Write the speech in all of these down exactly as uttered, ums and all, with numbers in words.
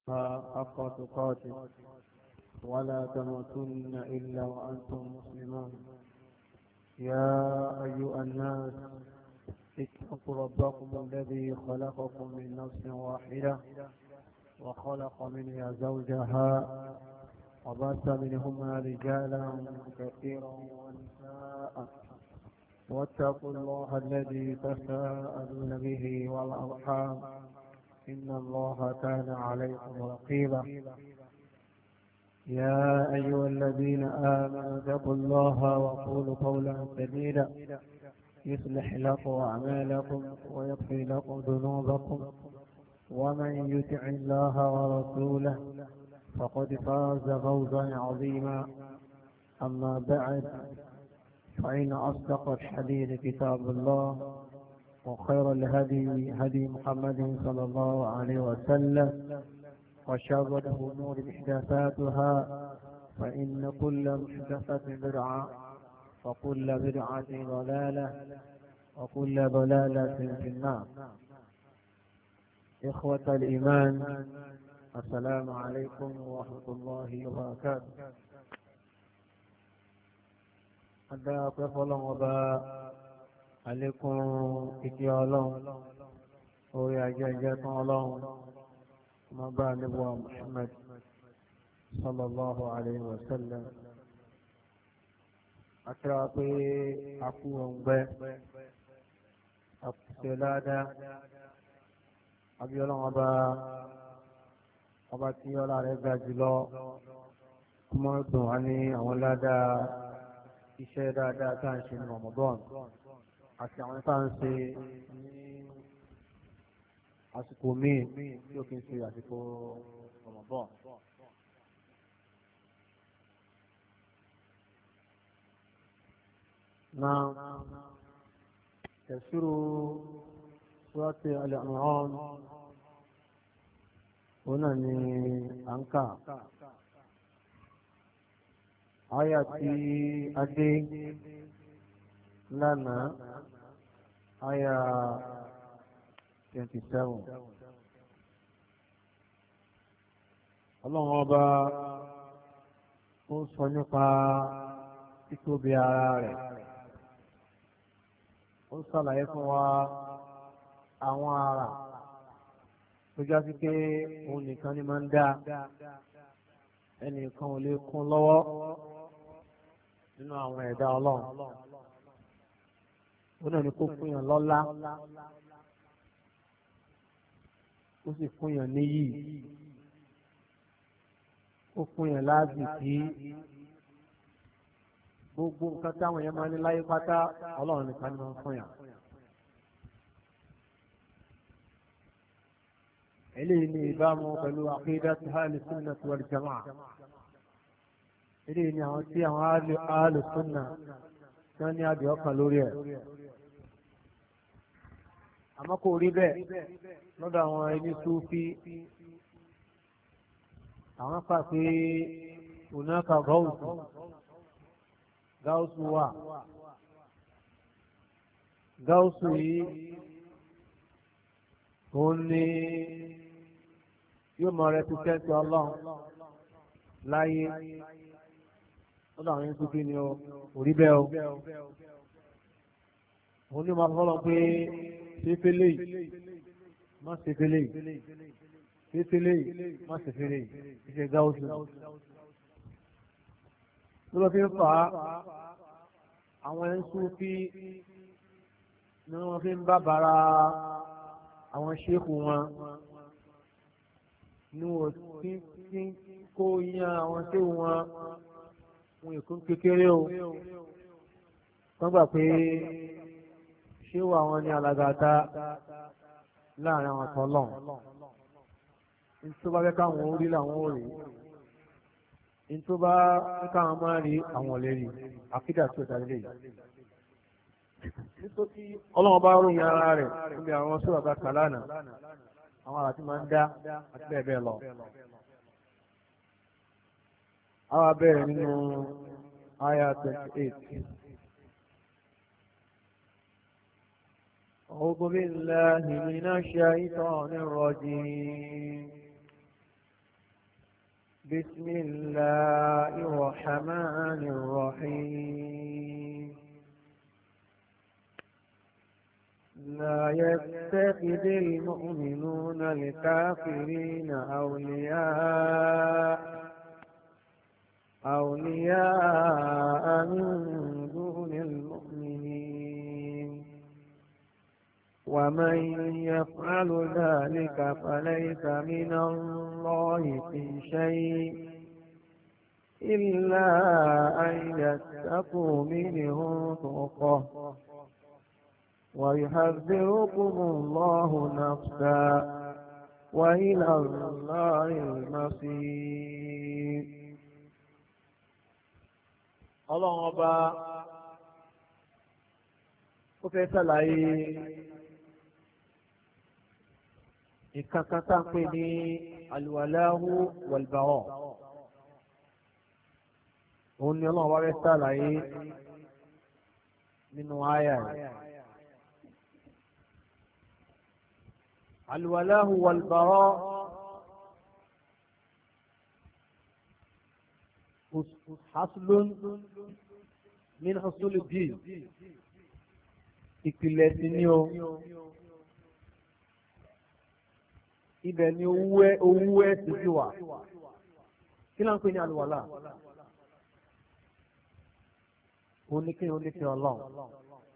حق تقاته ولا تموتن إلا وأنتم مسلمون. يا أيها الناس اتقوا ربكم الذي خلقكم من نفس واحدة وخلق منها زوجها وبث منهما رجالا كثيرا ونساء واتقوا الله الذي تساءلون به والأرحام إن الله كان عليكم رقيبا. يا أيها الذين آمنوا اتقوا الله وقولوا قولا سديدا يصلح لكم أعمالكم ويغفر لكم ذنوبكم ومن يطع الله ورسوله فقد فاز فوزا عظيما. أما بعد فإن أصدق الحديث كتاب الله وخير الهدي هدي محمد صلى الله عليه وسلم وشر الأمور محدثاتها فإن كل محدثة بدعة وكل بدعة ضلالة وكل ضلالة في النار. إخوة الإيمان السلام عليكم ورحمة الله وبركاته. Adá ọpẹ́ fọ́lọ́run ọba àlékún ìkẹ́ Ọlọ́run orí ajẹjẹ tán Ọlọ́run ọmọ bá níbọ̀ Muhammad sallallahu alayhi wa sallam. Akẹ́wà pé akú ọ̀ngbẹ́ àkùsẹ̀ ládàá àbí Ọlọ́run ọba ọba tí ọlá rẹ̀ ga jùlọ kúmọ́ dùn wá ní àwọn ládàá iṣẹ́ dáadáa tá à ń ṣe ní Ramadan àti àwọn tá à ń ṣe ní àsìkò míì tí ó kì í ṣe àsìkò Ramadan. náà tafsiru surati Al-Imran òun náà ni à ń kà. Aya tí a dé lánàá, aya twenty-seven. Ọlọ́run ọba ó sọ nípa títóbi ara rẹ̀. Ó ṣàlàyé fún wa àwọn ara tó já sí pé òun nìkan ni máa ń dá ẹnìkan ò lè kún lọ́wọ́ nínú àwọn ẹ̀dá Ọlọ́run. Ó náà ní kó fún yàn lọ́lá ó sì fún yàn níyì ó fún yàn láàzìkí. Gbogbo nǹkan táwọn èèyàn máa ní láyé pátá Ọlọ́run nìkan ni máa ń fún yàn. eléyìí ní ìbámu pẹ̀lú aqidatu ahli sunnah wal jamaa'ah. eléyìí ní àwọn tí àwọn ahli sunnah tí wọ́n ní àdì ọkàn lórí ẹ̀. àmọ́ kò rí bẹ́ẹ̀ lọ́dọ̀ àwọn ẹni Súfí. àwọn fà pé hunaka gáúsù gáúsù wà. gáúsù yìí òun ni yóò máa rẹpítẹ́ǹtì Ọlọ́run láyé lọ́dọ̀ àwọn ẹni Súfí ni ó rí bẹ́ẹ̀ o. òun ni máa fọ́lọ́ pé ṣéfélé yìí má ṣéfélé yìí ṣéfélé yìí má ṣéfélé yìí ṣe gáúsù. ló fi ń fà á àwọn ẹni Súfí ni wọ́n fi ń bá bàrà àwọn ṣéèkù wọn ní wọ́n tí tí kó yan àwọn ṣéèkù wọn wọn ìkún kékeré o. wọ́n gbà pé ṣéèkù àwọn ní alágàtà láàrin àwọn tọ́lọ̀. ní tó bá fẹ́ káwọn orí làwọn ò rí. ní tó bá fẹ́ káwọn máa rí àwọn ò lè rí. àkídà tó dá lé yìí. nítorí ọlọ́run bá ròyìn ara rẹ̀ níbi àwọn sọ́rọ̀ bá kà lánàá àwọn àrà tí máa ń dá àti bẹ́ẹ̀ bẹ́ẹ̀ lọ. àwa bẹ̀rẹ̀ nínú àyà twenty-eight. أعوذ بالله من الشيطان الرجيم بسم الله الرحمن الرحيم لا يتخذ المؤمنون الكافرين أولياء أولياء من دون المؤمنين ومن يفعل ذلك فليس من الله في شيء إلا أن يتقوا منه تقاه ويحذركم الله نفسا وإلى الله المصير. الله أبا وفي سلاي ìkankan pé ní alwalahu walbara òun ni ọlọ́run wá rẹ́ sàlàyé nínú àyà rẹ̀. alwalahu walbara haslun min husuli din ìpìlẹ̀ sí ní o. Ibẹ̀ ni owó ẹ̀ sì fi wà. Kí ló ń pè ní àlùwàlá? Òun ní kéèyàn nífẹ̀ẹ́ Ọlọ́run.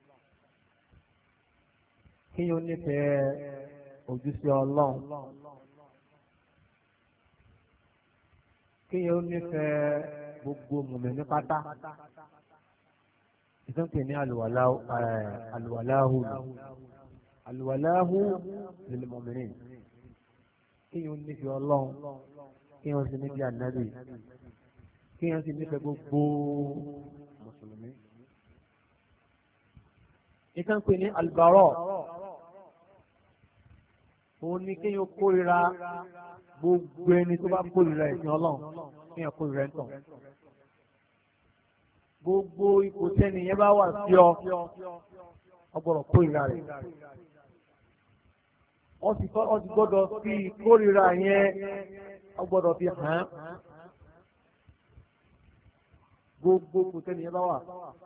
Kéèyàn nífẹ̀ẹ́ ojúṣe Ọlọ́run. Kéèyàn nífẹ̀ẹ́ gbogbo mùmínì pátá. Ìtàn pè ní àlùwàlá àlùwàláhù. Àlùwàláhù lil mu'minin. Kíyàn nífẹ̀ẹ́ Ọlọ́run, kíyàn sì nífẹ̀ẹ́ ànábì, kíyàn sì nífẹ̀ẹ́ gbogbo mùsùlùmí. Ìkan pè ní albaro, òun ni kíyàn kórìíra gbogbo ẹni tó bá kórìíra ẹ̀sìn Ọlọ́run, kíyàn kórìíra ẹ̀tàn. Gbogbo ipò tẹ́ni yẹn bá wà sí ọ, ọ gbọ́dọ̀ kórìíra rẹ̀. Wọ́n ti gbọ́dọ̀ fi kórìíra yẹn wọ́n gbọ́dọ̀ fi hàn án. Gbogbo kò tẹ́ni yẹn bá wà.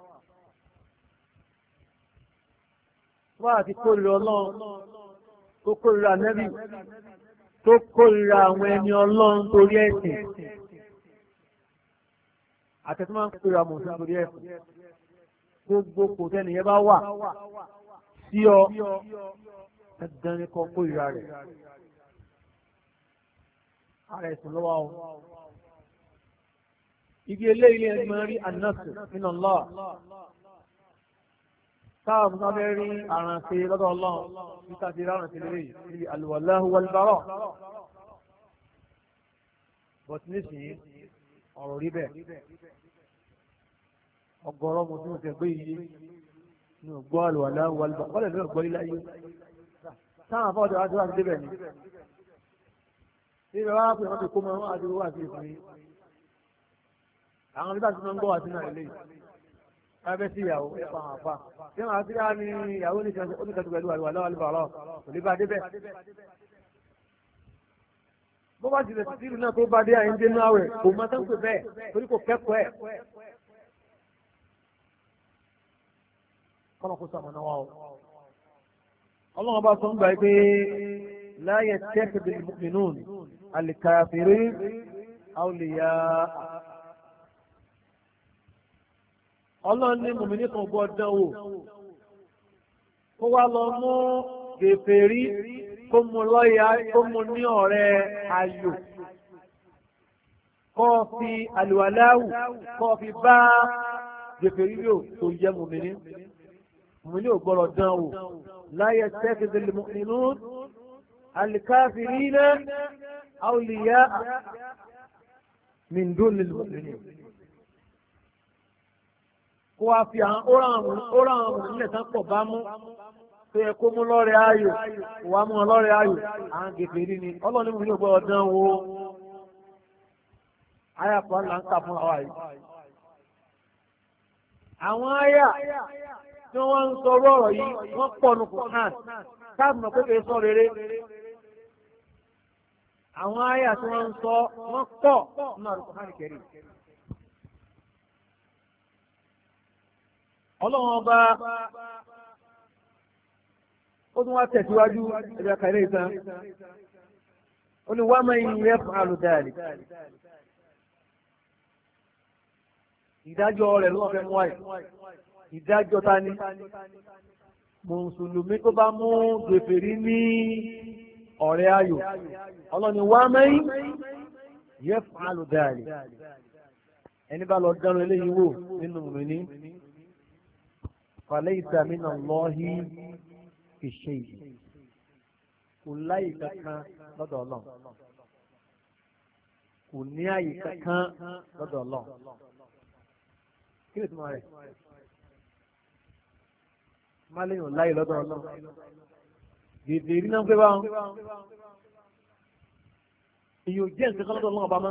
Wọ́n àti kórìíra Ọlọ́run tó kórìíra Ànábì tó kórìíra àwọn ẹni Ọlọ́run torí ẹ̀sìn. Àtẹ̀tún máa ń kórìíra mọ̀ọ́sí torí ẹ̀sìn. Gbogbo kò tẹ́ni yẹn bá wà sí ọ. Dandan ni kọ́ kó ìra rẹ̀. Ara ẹ̀sùn lọ́wọ́ o. Ibi eléyìí ẹni máa rí an-nasr min Allah. Táwọn ọmọ bẹ́ẹ̀ rí àrànṣe lọ́dọ̀ Ọlọ́run níta ti rárànṣe lélẹ́yìí níbi al-walahu wal-bara. Bọ̀t nísìnyí ọ̀rọ̀ rí bẹ́ẹ̀. Ọgọ́rọ́ mo tún ṣe gbé iye ní ògbọ́ al-walahu wal-bara. Wọ́n lè lọ́ọ̀ gbọ́ ilé ayé. Táwọn afọ́jọ́ wájú wájú débẹ̀ ni. Ibẹ̀ wá pè wọ́n ti kó mọ́ wọn àti owó àti ìfún yìí. Àwọn oníbàtí máa ń gbọ́ wá sínú àìlè yìí. Kábẹ́ sí ìyàwó ẹ̀fọ́ àwọn àfà. Ṣé màá sí á ní ìyàwó oníkàtú pẹ̀lú àlùwà lọ́wọ́ àlùbà ọ̀rọ̀ kò lè bá débẹ̀. Bó bá tilẹ̀ sí ìlú náà tó bá dé àyè ń dé náà rẹ̀ kò mọ tán pè bẹ́ẹ̀ torí kò kẹ́kọ̀ọ́ ẹ̀. Kọ́nà kó sàmọ̀nà wa o. Ọlọ́run bá sọ ń gbà pé la yattakhidhu al-mu'minun al-kafirin awliya. Ọlọ́run ní mùmínì kan gbọ́ dánwò kó wá lọ mú kèfèrí kó mú lọ́yà kó mú ní ọ̀rẹ́ ayò kó fi àlùwàláwù kó fi bá kèfèrí yóò tó yẹ mùmínì. Mùmínì ò gbọ́dọ̀ dánwò. لا يتخذ المؤمنون الكافرين أولياء من دون المؤمنين. Kó wá fi àwọn ọ̀rọ̀ àwọn ìlẹ̀ tán pọ̀ bá mú tó yẹ kó mú lọ́rẹ̀ ayò, kó wá mú wọn lọ́rẹ̀ ayò, àwọn kèfèrí ni. Ọlọ́run mú ní ògbọ́ ọdán wo. Àyà kan là ń kà fún àwa yìí. Àwọn àyà tí wọ́n ń sọ ọ̀rọ̀ yìí wọ́n pọ̀ nù Kùránì káàbù mọ̀ pé kìí sọ rere. àwọn àyà tí wọ́n ń sọ wọ́n pọ̀ nínú Al-Qur'an Al-Karim. ọlọ́run ọba ó tún wá tẹ̀síwájú ẹ̀dá kàlẹ́ ìtàn ó ní wa man yaf'alu dhalik. ìdájọ́ rẹ̀ ló wọ́n fẹ́ mú àyè ìdájọ́ ta ni mùsùlùmí tó bá mú gbèfèrí ní ọ̀rẹ́ ayò ọlọ́ni wa man yaf'alu dhalik. ẹni bá lọ dánú eléyìí wò nínú mùmíní falaysa minallahi fi shay'in, kò láyè kankan lọ́dọ̀ Ọlọ́run, kò ní àyè kankan lọ́dọ̀ Ọlọ́run. kí lè túmọ̀ rẹ̀? má léèyàn láyè lọ́dọ̀ Ọlọ́run. gèdè rí náà ń pẹ́ bá wọn. èyí ò jẹ́ nǹkan kan lọ́dọ̀ Ọlọ́run ọba mọ́.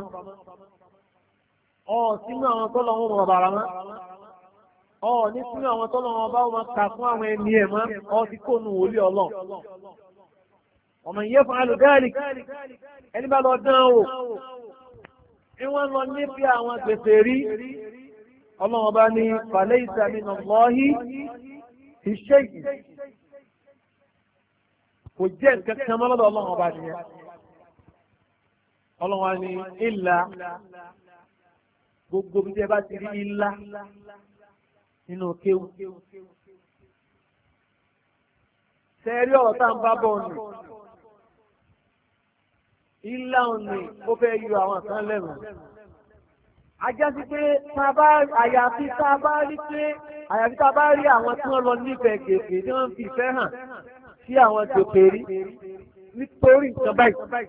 ọ̀ sínú àwọn tó lọ́wọ́ wọn bàrà mọ́. ọ̀ ní sínú àwọn tó lọ́wọ́ bá wọn kà fún àwọn ẹni ẹ̀ mọ́. ọ̀ ti kó nu wòlíì Ọlọ́run. ọmọ ìyẹn fún alùgáàlì ẹni bá lọ dán o ní wọ́n lọ níbi àwọn gbèsè rí Ọlọ́run bá ní falaysa minallahi fi shay'in, kò jẹ́ nǹkan kan mọ́ lọ́dọ̀ Ọlọ́run ọba nìyẹn. Ọlọ́run wa ní ìlà, gbogbo bí ẹ bá ti rí ìlà nínú kéwù sẹ́ẹ̀rí ọ̀rọ̀ tá à ń bá bọ̀ nù. Ilá òní ó fẹ́ yọ àwọn kan lẹ́nu. Ajá sí pé àyàfi tá a bá rí pé àyàfi tá a bá rí àwọn tí wọ́n lọ nífẹ̀ẹ́ gègé tí wọ́n fi ìfẹ́ hàn sí àwọn gègé rí nítorí nǹkan báyìí.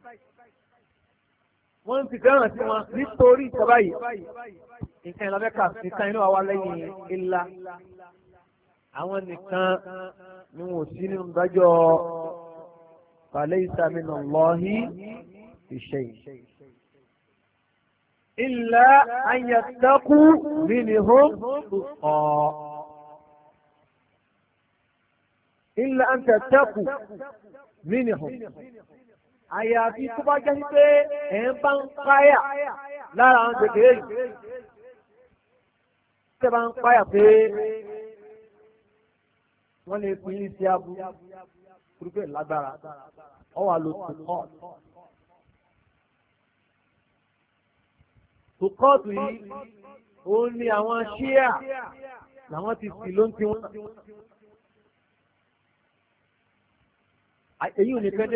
Wọ́n ń fìfẹ́ hàn sí wọn nítorí nǹkan báyìí. Nǹkan ìlànà nǹkan inú wa lẹ́yìn ilá. Àwọn nìkan ni wọn ò sí nínú dájọ́ falaysa minallahi fi shay' illa an yattaqu minhum tuqaa illa an tattaqu minhum. àyàfi tó bá jẹ́ pé ẹ̀ ń bá ń páyà lára àwọn kékeré yìí tẹ́ bá ń páyà pé wọ́n lè fi yín sí abu kúrúkẹ́ lágbára ọ wà ló tukọ́ tukọ́ọ̀tù yìí òun ni àwọn ṣíà làwọn ti sì ló ń ti wọn. èyí ò ní kéde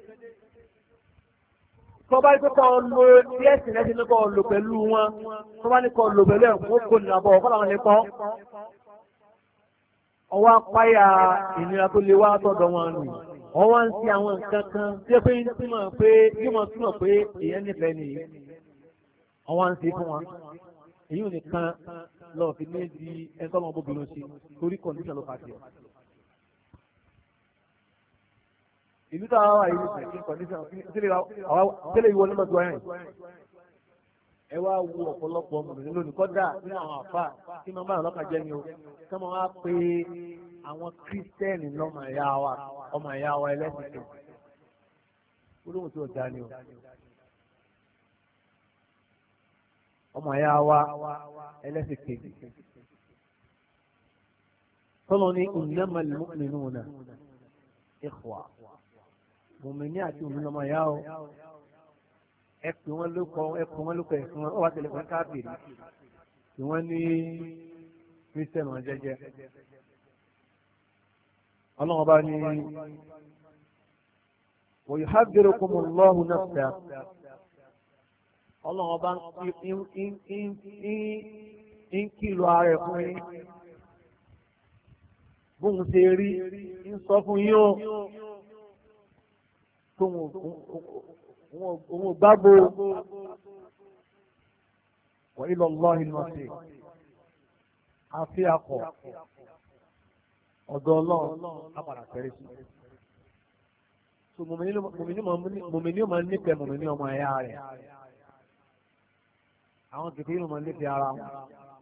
tó bá ní kọ́ lo bí ẹ̀sìn ẹ̀sìn ní kọ́ lò pẹ̀lú wọn tó bá ní kọ́ lò pẹ̀lú ẹ̀ wọ́n kò nìyàbọ̀ ọ̀kọ́ làwọn lè kọ́. ọwọ́ apáyà ìnira tó lè wá tọ̀dọ̀ wọn nù ọwọ́ ń ṣe àwọn nǹkan kan tí ó pé ń túmọ̀ pé yóò mọ̀ túmọ̀ pé èèyàn nífẹ̀ẹ́ nìyí ọwọ́ ń ṣe fún wọn. èyí ò nìkan lọ́ọ̀ fi ní di ẹ̀ńtọ́ ọmọ obìnrin sí torí kọ̀ǹdíṣàn ló fà sí ọ. ìlú tá a wà yìí ní ìsìn kọ̀ǹdíṣàn tẹ́lẹ̀ ìwọ nígbà tó wáyà ẹ wá wo ọ̀pọ̀lọpọ̀ ọmọbìnrin lónìí kọ́dà nínú àwọn àfà tí wọ́n bá ọlọ́kà jẹ́ ni o kí wọ́n wá pé àwọn kírísítẹ́nì lọ́mọ ẹ̀yà wa ọmọ ẹ̀yà wa ẹlẹ́sìn tó olóhùn tí ò dá ni o ọmọ ẹ̀yà wa ẹlẹ́sìn kejì tọ́lọ́ ní innamal mu'minuna ikhwa mùmíní àti òmìnira ọmọ ẹ̀yà o. ẹ pè wọ́n lóko ẹ pè wọ́n lóko ẹ̀sùn wọn ó wá tẹ̀lé wọn káàkiri tí wọ́n ní kírísítẹ̀nì wọn jẹ́jẹ́. ọlọ́run bá ní wa yuhadhdhirukumullahu nafsa. ọlọ́run bá ń kìlọ̀ ara ẹ̀ fún yín bóun ṣe rí ń sọ fún yín o tóun òun ò gbábo wa ila Allahi al-masir àfi akọ ọ̀dọ̀ ọlọ́run apàdà fẹ́rẹ́ sí. so mòmìnì ó máa ń nífẹ̀ẹ́ mòmìnì ọmọ ẹ̀yà rẹ̀ àwọn kìkì yìí máa ń nífẹ̀ẹ́ ara wọn.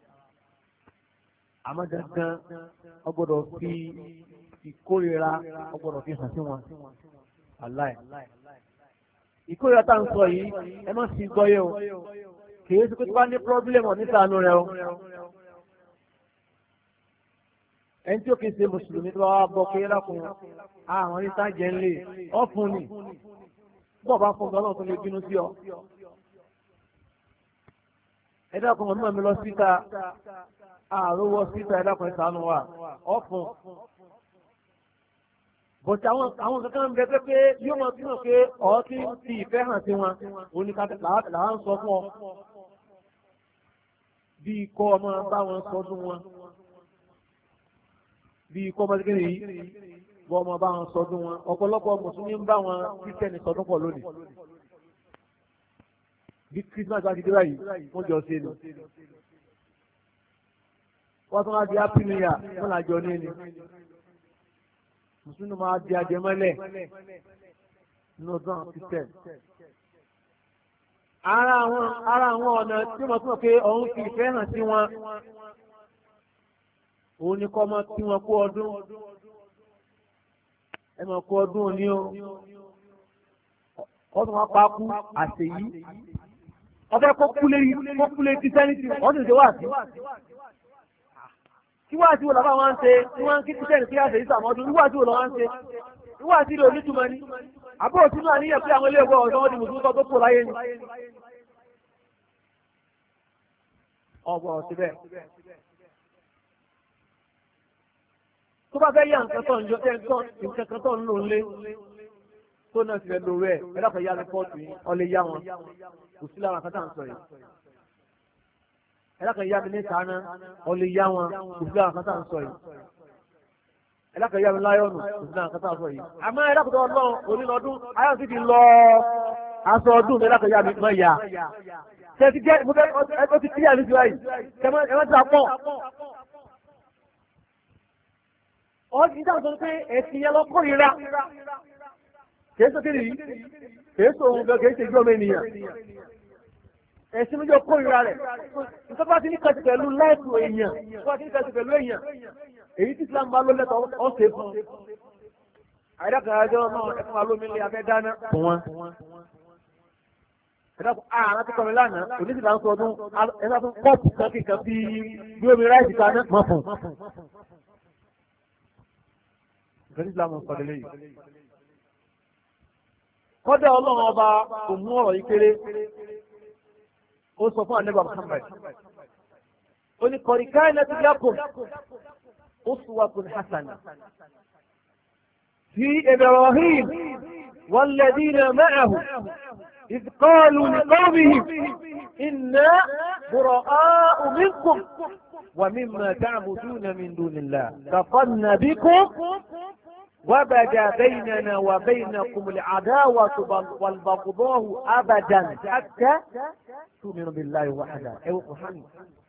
àmọ́ dandan ọgbọ́dọ̀ fi ìkórira ọgbọ́dọ̀ fi hàn sí wọn. aláì ìkórìíra tá à ń sọ yìí ẹ má sì gbọ́ yẹ o kìí ṣe pé tó bá ní pírọ́bílẹ̀mù nísàánú rẹ o ẹni tí ó kìí ṣe mùsùlùmí tó bá wá bọ́ pé lákùn àwọn oníta jẹ́ ń lè ọ̀fun ni bọ́ọ̀ bá fún ọgbọ́n náà tó lè bínú sí ọ. ẹ dákun ọmọ mi lọ síta àrówọ síta ẹ dákun ẹ ṣàánú wa ọ̀fun. bọ̀tí àwọn àwọn kankan ń bẹ pé pé yóò máa túmọ̀ pé ọ̀ tí ń fi ìfẹ́ hàn sí wọn oníkàtà làwọn ń sọ fún ọ. bí ikọ́ ọmọ bá wọn sọdún wọn bí ikọ́ ọmọ kékeré yìí bọ́ ọmọ bá wọn sọdún wọn ọ̀pọ̀lọpọ̀ mùsùlùmí ń bá wọn kírísítẹ́nì sọdún pọ̀ lónìí bí kírísímàsì bá ti dé báyìí wọ́n jọ ṣe nù wọ́n tún wá di happy new year wọ́n là jọ ní ni mùsùlùmí máa di àjẹmọ́lẹ̀ nínú ọdún kírísítẹ́nì. ara àwọn ara àwọn ọ̀nà tí wọ́n tún mọ̀ pé òun fi ìfẹ́ hàn sí wọn òun ni kọ́ mọ́ tí wọ́n kú ọdún ẹ mọ̀ kú ọdún òní o ọdún wọn pa kú àṣeyí ọfẹ́ kó kú lérí kó kú lérí kírísítẹ́nìtì wọ́n sì ṣe wá sí. kí wá sí wo làbá wọn ń ṣe tí wọ́n ń kí kírísítẹ́nì kí àṣeyí sàmọ́dún wíwá sí wo làwọn ń ṣe wíwá sí ilé onítùmọ̀ ni àbúrò sínú àníyàn pé àwọn ilé ẹ̀kọ́ ọ̀dọ́ wọn di mùsùlùmí tó kú láyé ni. ọgbọ̀n síbẹ̀. tó bá fẹ́ yá nǹkan tó ń jọ ẹ́ nǹkan kan tó ń lò lé tó náà ti fẹ́ lò rẹ̀ ẹ dákọ̀ yá rìpọ́ọ̀tù yìí ọ lè yá wọn kò sí lára nǹkan tá à ń sọ yìí ẹ dákọ̀ yá mi ní sàánà ọ lè yá wọn kò sí lára nǹkan tá à ń sọ yìí ẹ dákọ̀ yá mi láyọ̀nù kò sí lára nǹkan tá à ń sọ yìí àmọ́ ẹ dákọ̀ tó ọlọ́run onínàdún ayọ̀ sì ti lọ aṣọ ọdún mi ẹ dákọ̀ yá mi mọ̀ yá ṣe ti jẹ́ ẹ ti kíyà ní ti wáyìí ẹ má ti àpọ̀ ọdún ìjà sọ pé ẹ̀sìn yẹn lọ kórìíra kìí sọ kí nìyí kìí sọ ohun gan kìí ṣe ìjọ ọmọ ènìyàn ẹ̀sìn méjì kórìíra rẹ̀ nítorí bá ti ní kàtì pẹ̀lú láìpù èèyàn bá ti ní kàtì pẹ̀lú èèyàn èyí tí Islam bá ló lẹ́tọ̀ ọ̀sẹ̀ fún un àìdákàájọ́ náà ẹ̀fún alómìnira abẹ́ dáná fún wọn ẹ̀dàkùn ààrùn tó kọrin lánàá oníṣìí là ń sọ ọdún ẹ̀dá tó kọ́ọ̀pù kan kíkan fi bí omi ráìsì kan náà mọ̀ fún ìfẹ́ Islam sọ̀rọ̀ lẹ́yìn. kọ́dà ọlọ́run ọba kò mú ọ̀rọ̀ yìí kéré ó sọ fún ànábì Muhammad ó ní qad kanat lakum uswatun hasana fi Ibrahim walladhina ma'ahu idh qalu liqawmihim inna bura'a'u minkum ومما تعبدون من دون الله كفرنا بكم وبدا بيننا وبينكم العداوة والبغضاء أبدا حتى تؤمنوا بالله وحده أيوة محمد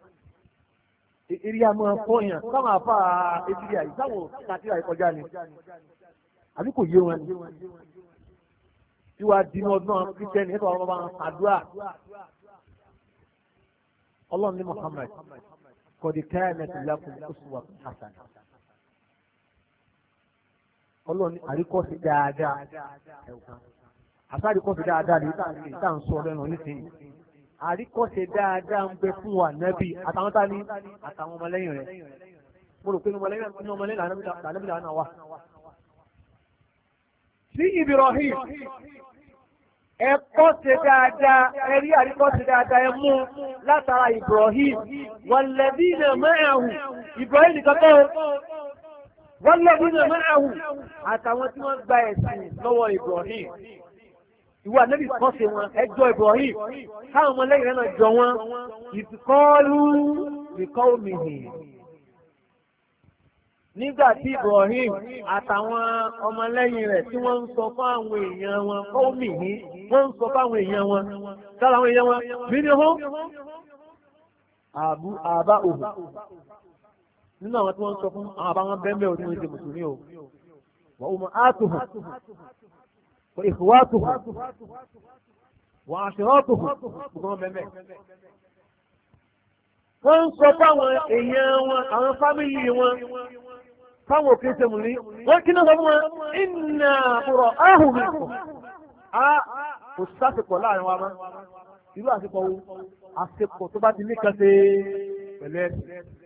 ìrìn àmọ́ fọyàn káwọn afá ebile àìsáwò kàtíra ìkọjá ni àbí kò yé wọn ni tí wàá dín ọdún kíkẹ́ni ẹ̀tọ́ ọmọ bá ń àdúrà ọlọ́run ní Muhammad قد كانت لكم أسوة حسنة ọlọ́run àríkọ́sí dáadáa àti àríkọ́sí dáadáa ní ìta ń sọ lẹ́nu nísìnyí àríkọ́sí dáadáa ń bẹ fún wa nẹ́bí àtàwọn tá ní àtàwọn ọmọlẹ́yìn rẹ̀ mo rò pé ní ọmọlẹ́yìn lànàbí lànà wà. sí Ibrahim ẹ̀kọ́ ṣe dáadáa ẹ̀rí àríkọ́ ṣe dáadáa ẹ mú látara Ibrahim walladhina ma'ahu Ibrahim nìkan tó walladhina ma'ahu àtàwọn tí wọ́n gba ẹ̀sìn lọ́wọ́ Ibrahim ìwọ ànábì kọ́ ṣe wọn ẹjọ́ Ibrahim káwọn ọmọlẹ́yìn rẹ̀ náà jọ wọn ìfikọ́lù liqawmihi nígbà tí Ibrahim àtàwọn ọmọlẹ́yìn rẹ̀ tí wọ́n ń sọ fún àwọn èèyàn wọn kọ́ọ̀mì ní wọ́n ń sọ fún àwọn èèyàn wọn sára àwọn èèyàn wọn bí ní hó àbá òhù nínú àwọn tí wọ́n ń sọ fún àwọn àbá wọn bẹ́ẹ̀ ò ní wọ́n ṣe mùsùlùmí o wọ́n ó mọ áàtùhù wọ́n ìfowátùhù wọ́n àṣírọ́tùhù gbogbo wọn bẹ́ẹ̀ wọ́n ń sọ fún àwọn èèyàn wọn àwọn fámìlì wọn fáwọn òkè ṣe mùlí wọ́n kí náà sọ fún wọn inna bura'ahu minkum kò sásìkò láàrin wa mọ́ irú àsìkò wo àsìkò tó bá ti ní kan ṣe pẹ̀lú ẹ̀sìn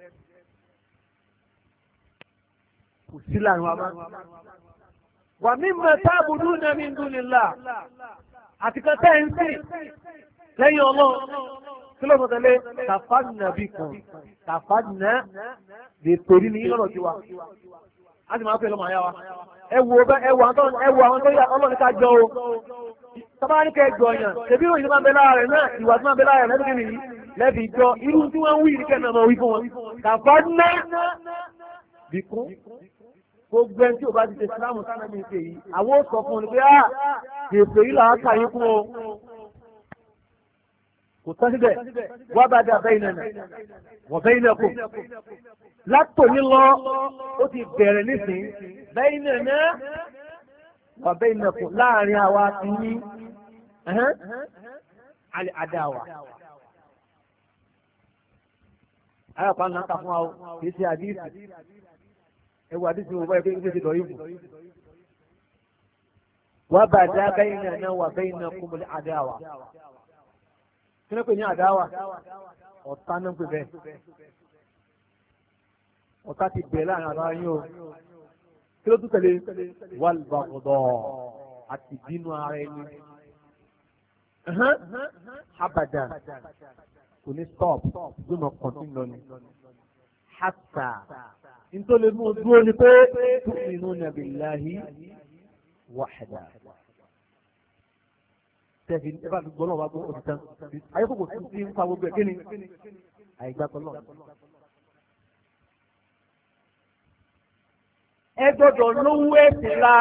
kò sí láàrin wa mọ́. wà mí mọ táàbùdú náà min dunillah àti kan tẹ́ ń sìn lẹ́yìn ọlọ́run kí ló sọ tẹ́lẹ̀ kàfánà bí kan kàfánà lè torí ní lọ́rọ̀ tiwa a sì máa fẹ́ lọ́mọ àyà wa ẹ wo ẹ wo àwọn tó yà ọlọ́run ká jọ o sábà ní kẹ́ jọ yàn ṣèbí ìròyìn tó máa ń bẹ lára rẹ̀ náà ìwà tó máa ń bẹ lára rẹ̀ lẹ́bí nìyí lẹ́bí jọ irú tí wọ́n ń wí ìrìkẹ́ náà máa wí fún wọn kàfánà bí kún gbogbo ẹni tí o bá ti ṣe sílámù sáná mi ṣe yìí àwọn ò sọ fún un pé ah èpè yìí làá kà yín kún o kò tán síbẹ̀ wá bá dé abẹ́yìn náà wọ́n bẹ́yìn náà kù látòní lọ ó ti bẹ̀rẹ̀ nísìn bẹ́yìn náà wọ́n bẹ́yìn náà kù láàrin àwa ti ní àdáwà. ayọ̀pá náà kà fún wa kì í ṣe àdíìsì ẹwà àdíìsì wo báyìí pé kí ṣe dọ̀yìn fún. wá bá dé abẹ́yìn náà wọ́n bẹ́yìn náà kù mọ́lẹ̀ àdáwà. kí ló pè ní àdáwà ọ̀tá náà ń pè bẹ́ẹ̀ ọ̀tá ti bẹ̀rẹ̀ láàrin ara yín o kí ló tún tẹ̀lé wàlúbàbọ̀dọ̀ àti bínú ara ẹni abàdà kò ní stop gbọ́dọ̀ continue lọ ni hàtà nítorí mú dúró ni pé tu'minuna billahi wahda tẹ̀sí ẹ bá fi gbọ́ náà wá gbọ́ òtítà ayé kòkò tí tí ń fa gbogbo ẹ̀ kí ni àìgbàgbọ́ náà. ẹ gbọ́dọ̀ lówó ẹ̀sìn la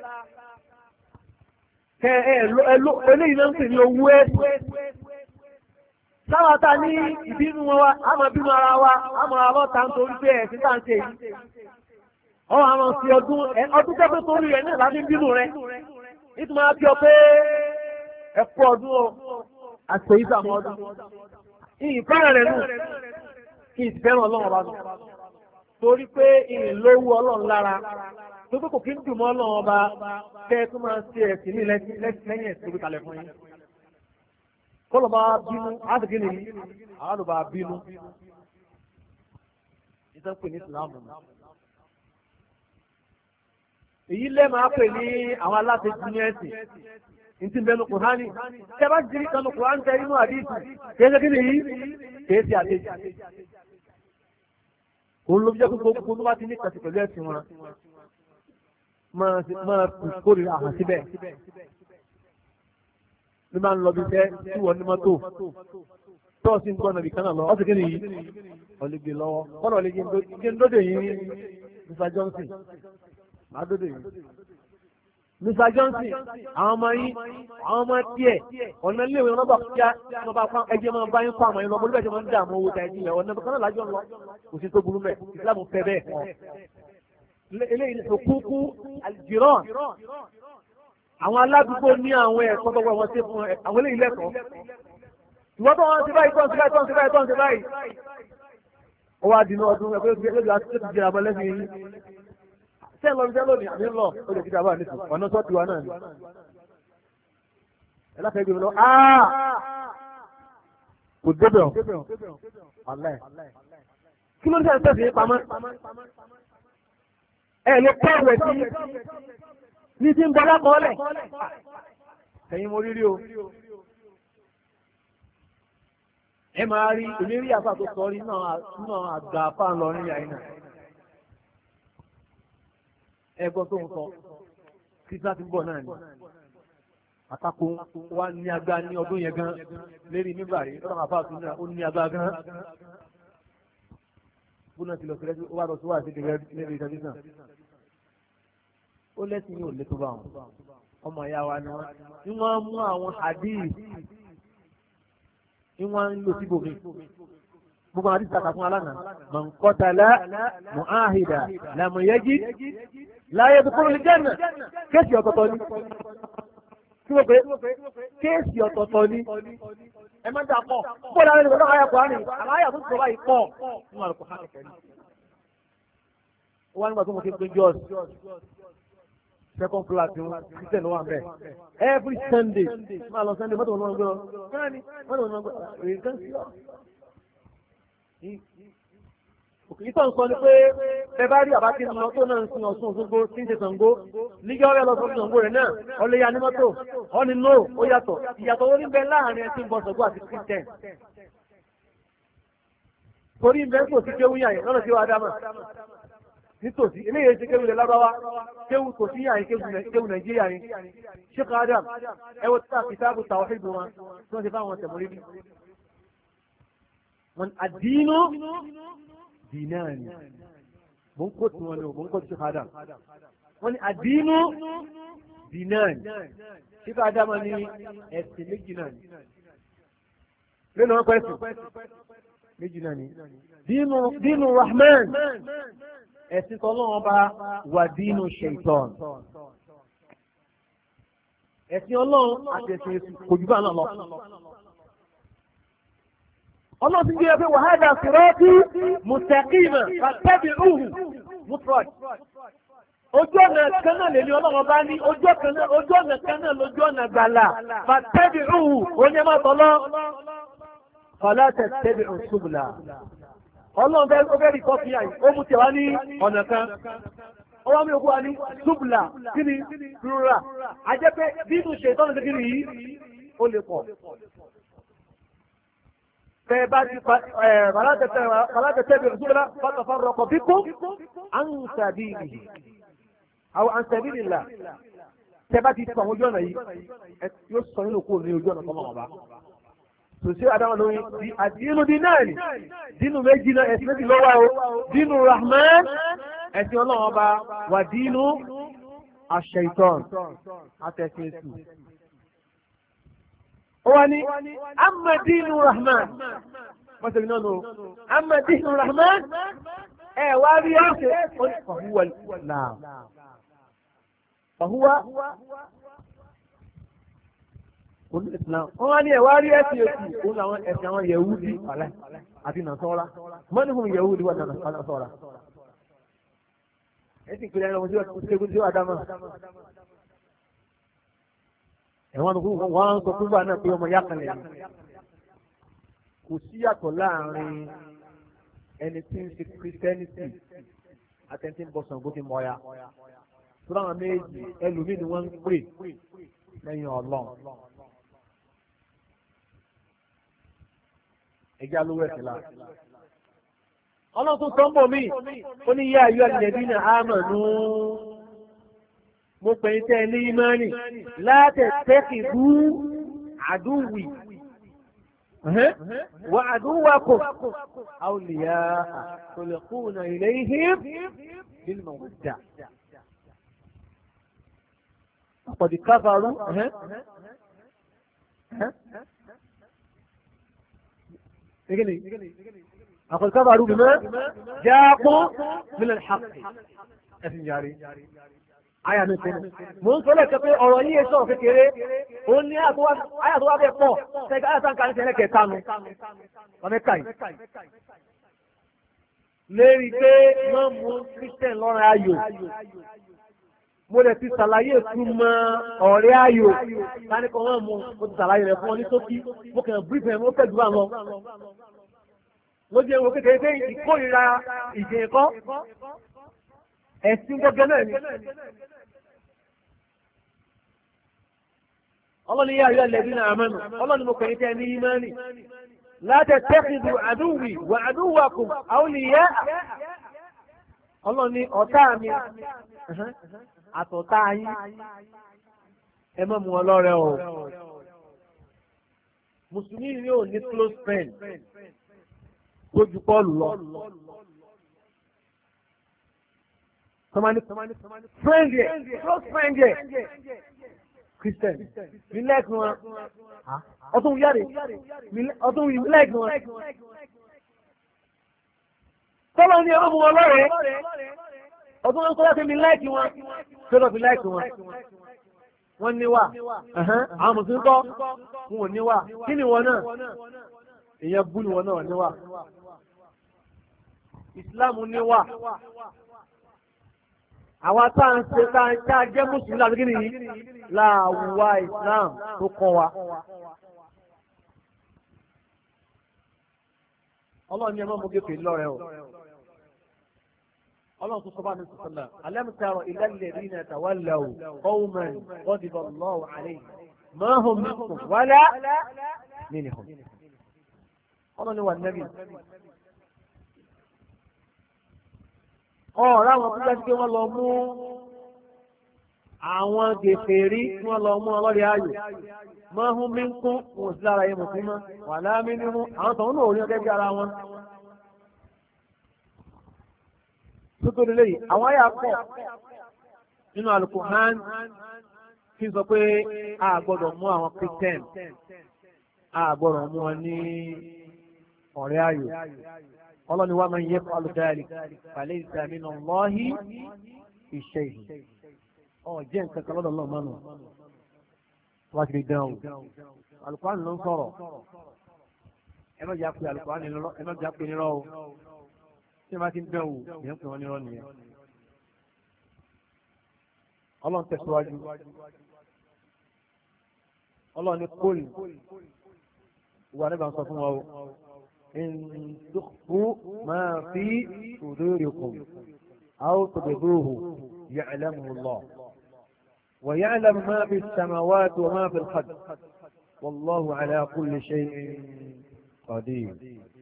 kẹ ẹ ló eléyìí náà ń pè ní owó ẹ̀sìn. sáwọn ta ní ìbínú wa a máa bínú ara wa a máa lọ ta nítorí pé ẹ̀sìn tá à ń ṣe yìí. ọ̀hún àwọn fi ọdún ọdún tẹ́pẹ́ torí rẹ̀ náà láti bínú rẹ̀ nítorí máa fi ọ pé ẹ̀kọ́ ọdún ọ àti èyí sàmọ́ ọdún ìyìn fẹ́ràn rẹ̀ nù kí n fẹ́ràn ọlọ́run ọba nù torí pé ìyìn lówó ọlọ́run lára tó pé kò kí ń dùn mọ́ ọlọ́run ọba kẹ́ ẹ tó máa ṣe ẹ̀sìn ní lẹ́yìn ẹ̀sìn orí kalẹ̀ fún yín kọ́lọ̀ bá bínú láti kí ni àwọn ló bá bínú ìtàn pè ní ìsìlámù èyí lẹ́ máa pè ní àwọn aláṣẹ júniọ̀sì ntí bẹnu kùránì tẹ bá jírí kanu kùránì tẹ inú àdìsí kéèké kí ni yìí kéèsì àdìsí òun ló fi jẹ́ pé gbogbo tó bá ti ní kàtí pẹ̀lú ẹ̀sìn wọn máa kórìíra àhàn síbẹ̀ ní máa ń lọ bí iṣẹ́ tí wọ́n ní mọ́tò tọ́ọ̀sì ń gbọ́ nàbì kan náà lọ ọ́sẹ̀ kí ni yìí ọ̀lẹ́gbẹ̀ lọ́wọ́ kọ́nà ọ̀lẹ́gbẹ̀ ńdódè yìí Mr Johnson máa dódè yìí. Mr Johnson àwọn ọmọ yín àwọn ọmọ tiẹ̀ ọ̀nà iléèwé wọn bá kíá wọn bá pa ẹjẹ máa bá yín pa àmọ́ yín lọ mo níbẹ̀ tí wọ́n ń dààmú owó ta ẹ̀jìn yẹn ọ̀nà kan náà lájọ́ lọ kò sí tó burú mẹ́ ìsìlámù fẹ́ bẹ́ẹ̀ hàn. eléyìí òkúkú àlìjìrán àwọn aládùúgbò ní àwọn ẹ̀kọ́ tó wọ́n wọ́n ṣe fún àwọn eléyìí lẹ́kọ̀ọ́. ìwọ́n tó wọn ti báyìí tó ń ti báyìí tó ń ti báyìí tó ń ti báyìí. ó wá dínú ọdún ẹgbẹ́ ṣé lọ ṣe lónìí àmì ńlọ ó lè fi dábàá nísì ọ̀nà sọ́ọ̀tì wa náà ni ẹ láfẹ́ gbé mi lọ áá kò débẹ̀ ọ̀ ọ̀lẹ́ kí ló ń sẹ́yìn tẹ̀sí pamọ́ ẹ lè kọ́ ọ̀rẹ́ sí ní ti ń bọ́ lápọ̀ọ́lẹ̀ ẹ̀yin mo rí rí o ẹ máa rí èmi rí àfà tó sọ rí náà àgbà àfà ńlọ nílẹ̀ àyínà ẹgbọ́n tó ń sọ kíkà ti ń bọ̀ náà ni àtakò wa ní agbá ní ọdún yẹn gan lérí nígbà rí lọ́dọ̀ àbá àtúnyẹ náà ó ní agbá gan bóná ti lọ sí lẹ́sí ó wá lọ sí wàá sí gẹ́gẹ́ lérí tẹlifíṣàn ó lẹ́sìn ní òlé tó bá wọn ọmọ ìyá wa ni wọn ní wọ́n mú àwọn hadith ní wọ́n ń lò síbòmí gbogbo àdìsí àkà fún alánà man qatala mu'ahida lam yajid la yadkhulu al-janna kéèsì ọ̀tọ̀ọ̀tọ̀ ni kí wọ́n pé kéèsì ọ̀tọ̀ọ̀tọ̀ ni ẹ má dà pọ̀ bó lára ẹni pẹ̀lú àyà Kùránì àwọn àyà tó ti sọ báyìí pọ̀ nínú àlùkò hàn kẹ́kẹ́ ni. ó wá nígbà tó mo ti pé jọ́ọ̀sì second flat wọn christian ló wà bẹ́ẹ̀ every sunday máa lọ sunday mọ́tò wọn máa ń gbé lọ kíláàni mọ́tò wọn máa ń gbé èyí kan sí ọ. ìtọ́ nǹkan ni pé ẹ bá rí àbá tí ń lọ tó náà ń sin Ọ̀ṣun Òṣogbo tí ń ṣe Ṣàngó níjọ́ ọ̀rẹ́ lọ sọ́dún Ṣàngó rẹ̀ náà ọlẹ́yà ní mọ́tò ọ ni no ó yàtọ̀ ìyàtọ̀ ó ní bẹ láàrin ẹ tí ń bọ Ṣàngó àti christian. torí ìbẹ́ kò sí kéwú yàn lọ́nà tí wàá dá mà nítòsí eléyìí ṣe kéwú lẹ lábáwá kéwú kò sí yàn kéwú Nàìjíríà ni Sheikh Adam ẹ wo tí a kìtàbù tawhid wọn tí wọ́n ti bá wọn tẹ̀mọ́rí bí. wọn àdínú dínàní mo ń kó tí wọn ni o mo ń kó tí Sheikh Adam wọn ni àdínú dínàní Sheikh Adam ni ẹ̀sìn méjì náà ni lẹ́nu wọn pẹ́ sùn méjì náà ni dínú dínú rahman ẹ̀sìn tọ́lọ́wọ́n bá wà dínú ṣaitan ẹ̀sìn ọlọ́run àti ẹ̀sìn èsù kò jù bá náà lọ. ọlọ́run ti ń gbé ẹgbẹ́ wàhálà sirati mustaqima fattabi'uhu mufrad ojú ọ̀nà kan náà lè ní ọlọ́run bá ní ojú ọ̀nà kan náà lójú ọ̀nà gbàlà fattabi'uhu oúnjẹ máa tọ́lọ́ fala tattabi'u subula ọlọ́run bẹ́ẹ̀ ó bẹ́ẹ̀ rí kọ́fí àyè ó mú tẹ̀wá ní ọ̀nà kan ó wá mú òkú wa ní subula kí ni rúra a jẹ́ pé bínú ṣe tọ́nà tó kiri yìí ó lè pọ̀ bẹ́ẹ̀ bá ti fala tattabi'u subula fatafarraqa bikum an sabilihi aw an sabilillah tẹ́ bá ti sọ àwọn ojú ọ̀nà yìí yóò sọ nínú kúrò ní ojú ọ̀nà tọ́mọ̀ ọ̀bá tòṣe adáwọn lórí àdínú dín náà ni dínú méjì náà ẹ̀sìn méjì lọ́wọ́ o dínú rahman ẹ̀sìn ọlọ́run ọba wà dínú aṣ-ṣaitan àtẹ̀sìn èṣù. ó wá ní amma dínú rahman wọ́n ṣe náà nù amma dínú rahman ẹ̀ wá rí ẹ̀ṣẹ̀ fàhùwà náà fàhùwà. Islam wọ́n wá ní ẹ̀wá rí ẹ̀sìn èsì òun làwọn ẹ̀sìn àwọn Yẹhudi àlẹ́ àti Nasara mọ́ni fún Yẹhudi wà Nasara ẹ̀sìn ìpínlẹ̀ ẹ̀rọ ṣẹ́gun tí ó Adama ẹ̀wọ̀n tó kún wọ́n sọ fún bá náà pé ọmọ yá kan lẹ̀ kò sí yàtọ̀ láàrin ẹni tí ń ṣe Christianity àti ẹni tí ń bọ Ṣàngó tí ń mọ́ya tó láwọn méjì ẹlòmíì ni wọ́n ń pè lẹ́yìn Ọlọ́run. ẹjá lówó ẹ̀sìn la. ọlọ́run tún sọ́ńbọ̀ mí ó ní yá ayọ́ alladhina amanu mo pè é tẹ́ ẹ ní ìmánì la tattakhidhu aduwwi wa aduwwakum awliya'a tulquna ilayhim bil mawaddah. qad kafaru أقول كفروا بما جاءكم من الحق ẹ̀sìn jàre àyà mi sẹ́nu mò ń sọlẹ̀ kẹ́pẹ́ ọ̀rọ̀ yìí sọ̀rọ̀ kékeré ó ní àyà tó wá bẹ́ẹ̀ pọ̀ ṣẹ́ka àyà sáǹkà ní sẹ́lẹ̀ kẹta nu ọ̀mẹ́ka yìí lérí pé má mú Christian lọ́rọ̀ ayò mo lè ti ṣàlàyé ìtumọ̀ ọ̀rẹ́ ayò láti kọ́ wọ́n mú mo ti ṣàlàyé rẹ̀ fún ọ ní ṣókí mo kàn brief ẹ̀ mo kẹ́dùn àwọn mo jẹ́ wo kékeré pé ìkórìíra ìdè ẹ̀kọ́ ẹ̀sìn gbọ́gẹ́ náà ni. ọlọ́ni yá ayọ́ ẹlẹ́bí náà àmọ́nù ọlọ́ni mo kàn ń tẹ́ ní ìmánì la tattakhidhu aduwwi wa aduwwakum awliyaa ọlọ́ni ọ̀tá mi àtọ̀tá yín ẹ má mú wọn lọ́rẹ́ o mùsùlùmí ni ò ní close friend tó ju Pọ́ọ̀lù lọ. Somebody, friend yẹ, close friend yẹ, Christian, mi lẹ́ẹ̀kì wọn, ọtún yáre, ọtún lẹ́ẹ̀kì wọn. Tọ́lá ní ọmọ wọn lọ́rẹ̀ẹ́, ọdún wọn kọ́lá sí mi lẹ́ẹ̀kì wọn, tó lọ fi lẹ́ẹ̀kì wọn. Wọ́n níwà, àwọn mùsùlùmí kọ́, wọn ò níwà, kí ni wọn náà? Èèyàn bú ni wọn náà níwà. Ìsìláàmù níwà. àwa tá à ń ṣe tá à jẹ́ mùsùlùmí láti kí nìyí láàwùwá Islam tó kọ́ wa. ọlọ́run ní ẹ má mú gèpè lọ́rẹ̀ o. ọlọ́run tó sọ bá ní sọ́sọ́lá alam tara ila alladhina tawallaw qawman ghadiba Allahu alayhim ma hum minkum wala minhum. ọlọ́run ní wà nẹ́bí. ọ̀rọ̀ àwọn tó dájú pé wọ́n lọ mú àwọn gèfèrí tí wọ́n lọ mú ọlọ́rí ayò máa hún mí ń kún wọn sí lára yẹn mùsùlùmí wà láàmì nínú àwọn tọ̀hún náà orí ọgẹ́ bí ara wọn. tó tó lélẹ́yìí àwọn àyà pọ̀ nínú Al-Qur'an tí ń sọ pé a gbọ́dọ̀ mú àwọn Christian a gbọ́dọ̀ mú wọn ní ọ̀rẹ́ ayò. ọlọ́ni wa man yaf'al dhalik falaysa min Allahi fi shay'in. ọ̀ jẹ́ nǹkan kan lọ́dọ̀ lọ́ọ̀ mánu wá ti dán o. Al-Qur'an ló ń sọ̀rọ̀ ẹ má jà pé Al-Qur'an nírọ́ ẹ má jà pé nírọ́ o. tí wọ́n bá ti ń dán o ìyẹn pé wọ́n nírọ́ nìyẹn. ọlọ́run tẹ̀síwájú ọlọ́run ní kóòlù wà nígbà ń sọ fún wa o. إن تخفوا ما في صدوركم أو تبدوه يعلمه الله ويعلم ما في السماوات وما في الأرض والله على كل شيء قدير.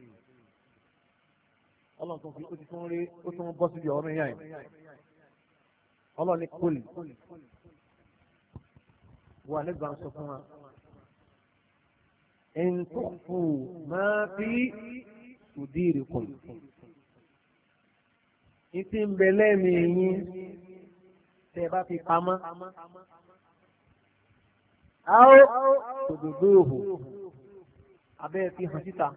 الله تنفي أتفوني أتفون بصد يومي يعني الله نقول ونبقى نصفها إن تخفوا ما في صدوركم ìtì ń bẹ lẹ́mìí yín tẹ́ bá fi pamọ́ áó òdòdó òhù abẹ́ fi hàn síta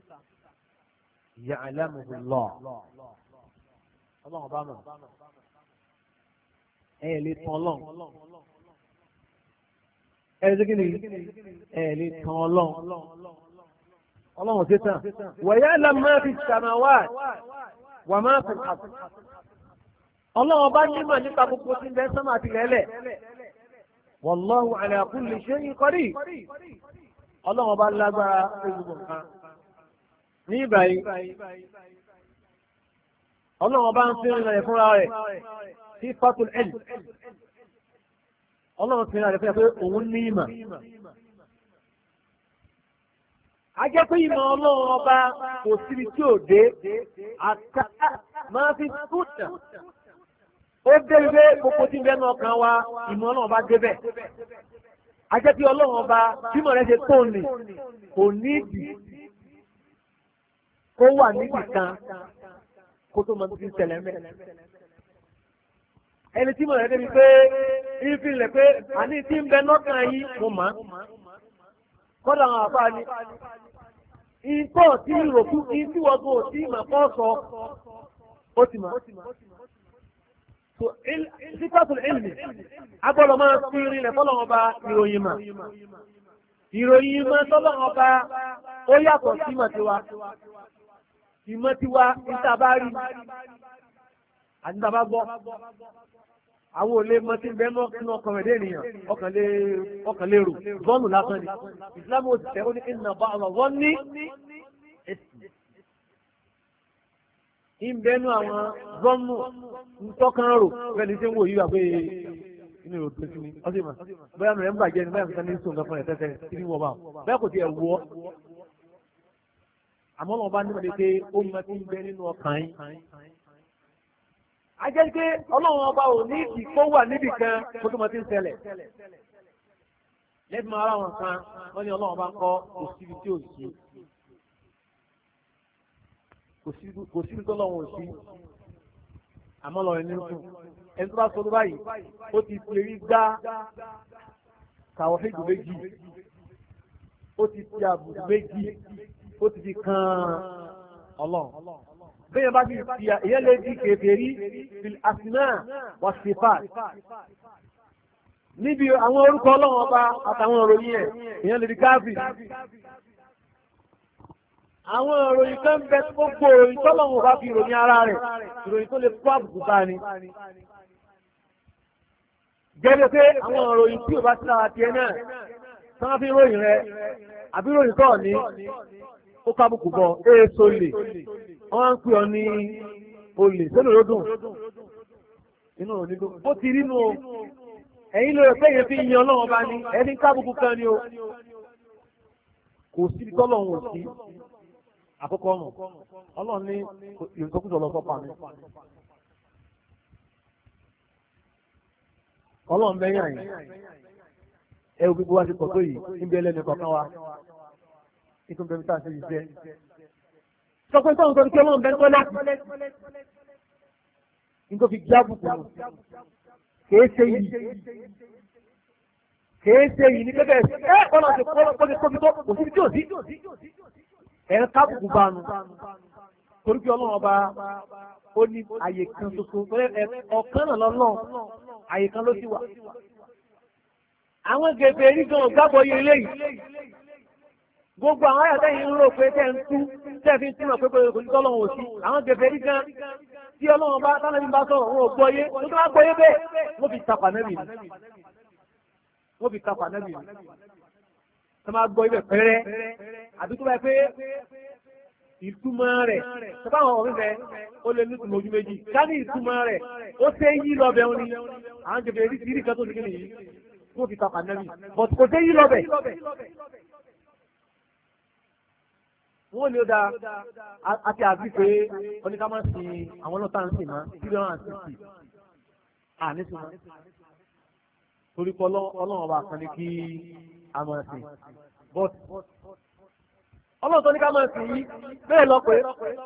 ya'lamuhu Allah ọlọ́run bá mọ̀ ẹ̀ lè tán ọlọ́run ẹ̀rẹ́ kí ni ẹ̀ lè tán ọlọ́run ọlọ́run ṣe tán wa ya'lamu ma fi samawat wa ma fi al-ard ọlọ́run bá nímọ̀ nípa gbogbo tí ń bẹ sánmà àti lẹ́lẹ̀ wallahu ala kulli shay'in qadir ọlọ́run bá lágbára gbogbo nǹkan ní ìbàyí ọlọ́run bá ń fi rìnlẹ̀ fúnra rẹ̀ sí fatul ilm ọlọ́run fi rìnlẹ̀ fúnra pé òun ní ìmọ̀ a jẹ́ pé ìmọ̀ ọlọ́run ọba kò síbi tí ò dé àtà máa fi kúta ó débé gbogbo tí ń bẹ́ẹ̀ náà kan wá ìmọ̀ ọlọ́run ọba débẹ̀ a jẹ́ pé ọlọ́run ọba bímọ rẹ̀ ṣe tó ní kò ní ìdí kó wà níbì kan kó tó mọ tó ti ń ṣẹlẹ̀ mẹ́ ẹni tí mo rẹ̀ débi pé ìfilẹ̀ pé àní tí ń bẹ lọ́kàn yìí mo mọ̀ kọ́dà àwọn àbá ni ìtọ́ tí ìròkú tí wọ́n tó tí ìmọ̀ kọ́ sọ ó ti mọ̀. sípàtò ilmi agbọ́dọ̀ máa fi rinlẹ̀ fọ́lọ́wọ́n ba ìròyìn mà ìròyìn mà tọ́lọ́wọ́n ba ó yàtọ̀ sí ìmọ̀ tiwa ìmọ̀ tiwa níta bá rí àti níta bá gbọ́ àwọn olè mọ tí ń bẹ mọ nínú ọkàn rẹ̀ ènìyàn ọkàn lè rò zọ́nù lásán ni ìsìlámù ó ti tẹ̀ ó ní inna ba'da zanni ìbẹ́nu àwọn zọ́nù ntọ́kàn rò fẹ́ni tí ń wò yíwà pé inú ìrò tó sí ni ọ sì mà bóyá nù rẹ̀ ń bàjẹ́ ni bóyá nǹkan ní sùn nǹkan fún ẹ̀ tẹ́tẹ́ tí ní wọ́n bá bẹ́ẹ̀ kò tiẹ̀ wọ́ àmọ́ lọ́wọ́ bá nímọ̀ ní pé ó mọ tí ń bẹ nínú ọkàn yín a jẹ́ pé ọlọ́run ọba ò ní ìdí kó wà níbì kan kó tó mọ tí ń ṣẹlẹ̀ lẹ́gbẹ̀ẹ́ ara wọn kan wọ́n ní ọlọ́run ọba ń kọ́ kò síbi tí ò sí kò síbi tó lọ́wọ́ ò sí àmọ́ lọ́run ní sùn ẹni tó bá sọ ló báyìí ó ti fi rí gbá tàwọ́fíìgù méjì ó ti fi àbùkù méjì ó ti fi kan ọlọ́run bẹ́ẹ̀ bá ti fi ìyẹn lè di kèfèrí fil asma wa sifat níbi àwọn orúkọ ọlọ́run ọba àtàwọn òròyìn ẹ̀ ìyẹn lè di káfí àwọn òròyìn kan bẹ gbogbo òròyìn tọ́lọ́run ọba fi ìròyìn ara rẹ̀ ìròyìn tó lè kó àbùkù bá ni jẹ́bi pé àwọn ìròyìn tí ò bá ti lára tiẹ̀ náà tí wọ́n fi ń ròyìn rẹ àbí ròyìn tọ̀ ní ó kábùkù bọ̀ èèso lè wọ́n á ń pè ọ́ ní olè sólò ló dùn inú òní ló ó ti rí nu o ẹ̀yin lóore pé èyàn fi ń yan ọlọ́run bá ní ẹni kábùkù kan ni o kò sí tọ́lọ́run ò sí àkọ́kọ́ nù ọlọ́run ní ìrìntọ́kùsọ̀ lọ sọ́pà mi ọlọ́run bẹ́yìn àyìn ẹ wo gbogbo wa ti pọ̀ tó yìí níbi ẹlẹ́ni kọ̀ọ̀kan wa nítorí bẹ́ẹ̀ tá a ṣe iṣẹ́ sọ pé sọ́run tó ní kí ọlọ́run bẹ́ẹ̀ tọ́lẹ̀ nítorí fi jábùkù nù kìí ṣe yìí kìí ṣe yìí ní pẹ́pẹ́ ẹ ọ̀nà àti kọ́lọ́kọ́lẹ́ tóbi tó kò síbi tí ò sí ẹ̀ ń kábùkù bá nu torí pé ọlọ́run ọba ó ní àyè kan ṣoṣo ọ̀kan náà lọ́nà àyè kan ló ti wà. àwọn gèbè rí gan gbàgbọ́ yẹ eléyìí gbogbo àwọn àyàtọ̀ yìí ń rò pé tẹ́ ń tú tẹ́ fi ń túnmọ̀ pé kò ní tọ́lọ́run ò sí àwọn gèbè rí gan tí ọlọ́run bá tánàbí bá sọ̀rọ̀ wọn ò gbọ́ yé tó tó bá gbọ́ yé bẹ́ẹ̀ wọ́n fi tapà nẹ́bì ni wọ́n fi tapà nẹ́bì ni tó máa gbọ́ ibẹ̀ pẹ́rẹ́ àbí tó bá pé ìtumọ̀ rẹ̀ tó bá wọn ọ̀rẹ́ rẹ̀ ó lè ní ìtumọ̀ ojú méjì ká ní ìtumọ̀ rẹ̀ ó ṣe yí lọ́bẹ̀ wọn ni àwọn gèbè rí sí ìkan tó ní kíni yìí wọ́n fi tapà nẹ́bì but kò ṣe yí lọ́bẹ̀ wọ́n ní ó dáa àti àbí pé oníká máa ń sin àwọn ọlọ́ta ń sìn máa three hundred and sixty àní sí wọn torí pé ọlọ́run ọba kan ní kí a máa sìn but ọlọ́run tó ní ká máa sìn yìí bẹ́ẹ̀ lọ pé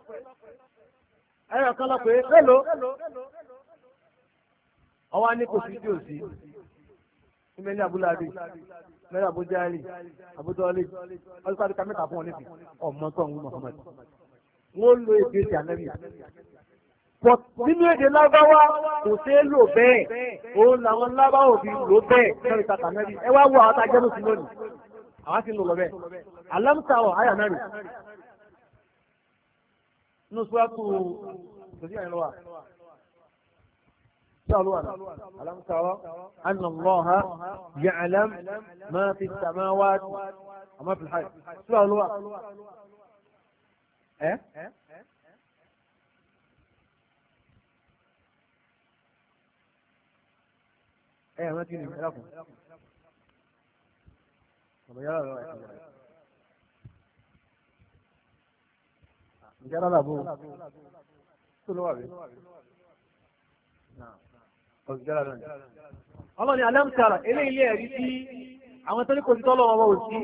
ẹ̀rọ kan lọ pé mélòó ọwọ́ á ní kò sí tí ò sí ìmẹ́lẹ́ abúláàdì mẹ́rin àbújáàlì àbúdọ́ọ̀lì ọdún káàdùkà mẹ́ta fún ọ nífi ọmọ tó ń wú Muhammad wọ́n lo èdè ti ànábì pọ̀ nínú èdè lágbáwá kò ṣe é lò bẹ́ẹ̀ òun làwọn lágbáwá òbí lò bẹ́ẹ̀ lórí ìtàkà ànábì ẹ wá wọ àwọn tajẹ́ lóṣù lónìí àwọn ti ń lò lọ bẹ́ẹ̀ alámùsáwọ̀ àyà náà rè nínú sùwàtù tòsí àyìn lọ́wọ́ سألوا ألم ترى أن الله يعلم ما في السماوات وما في الحياة سألوا إيه إيه ما تيجي لكم طب يلا يلا يلا أبو سألوا أبي نعم ọlọ́ni alámsára ilé ilé ẹ̀rí tí àwọn tó ní kò sí tọ́lọ́ ọmọ òsì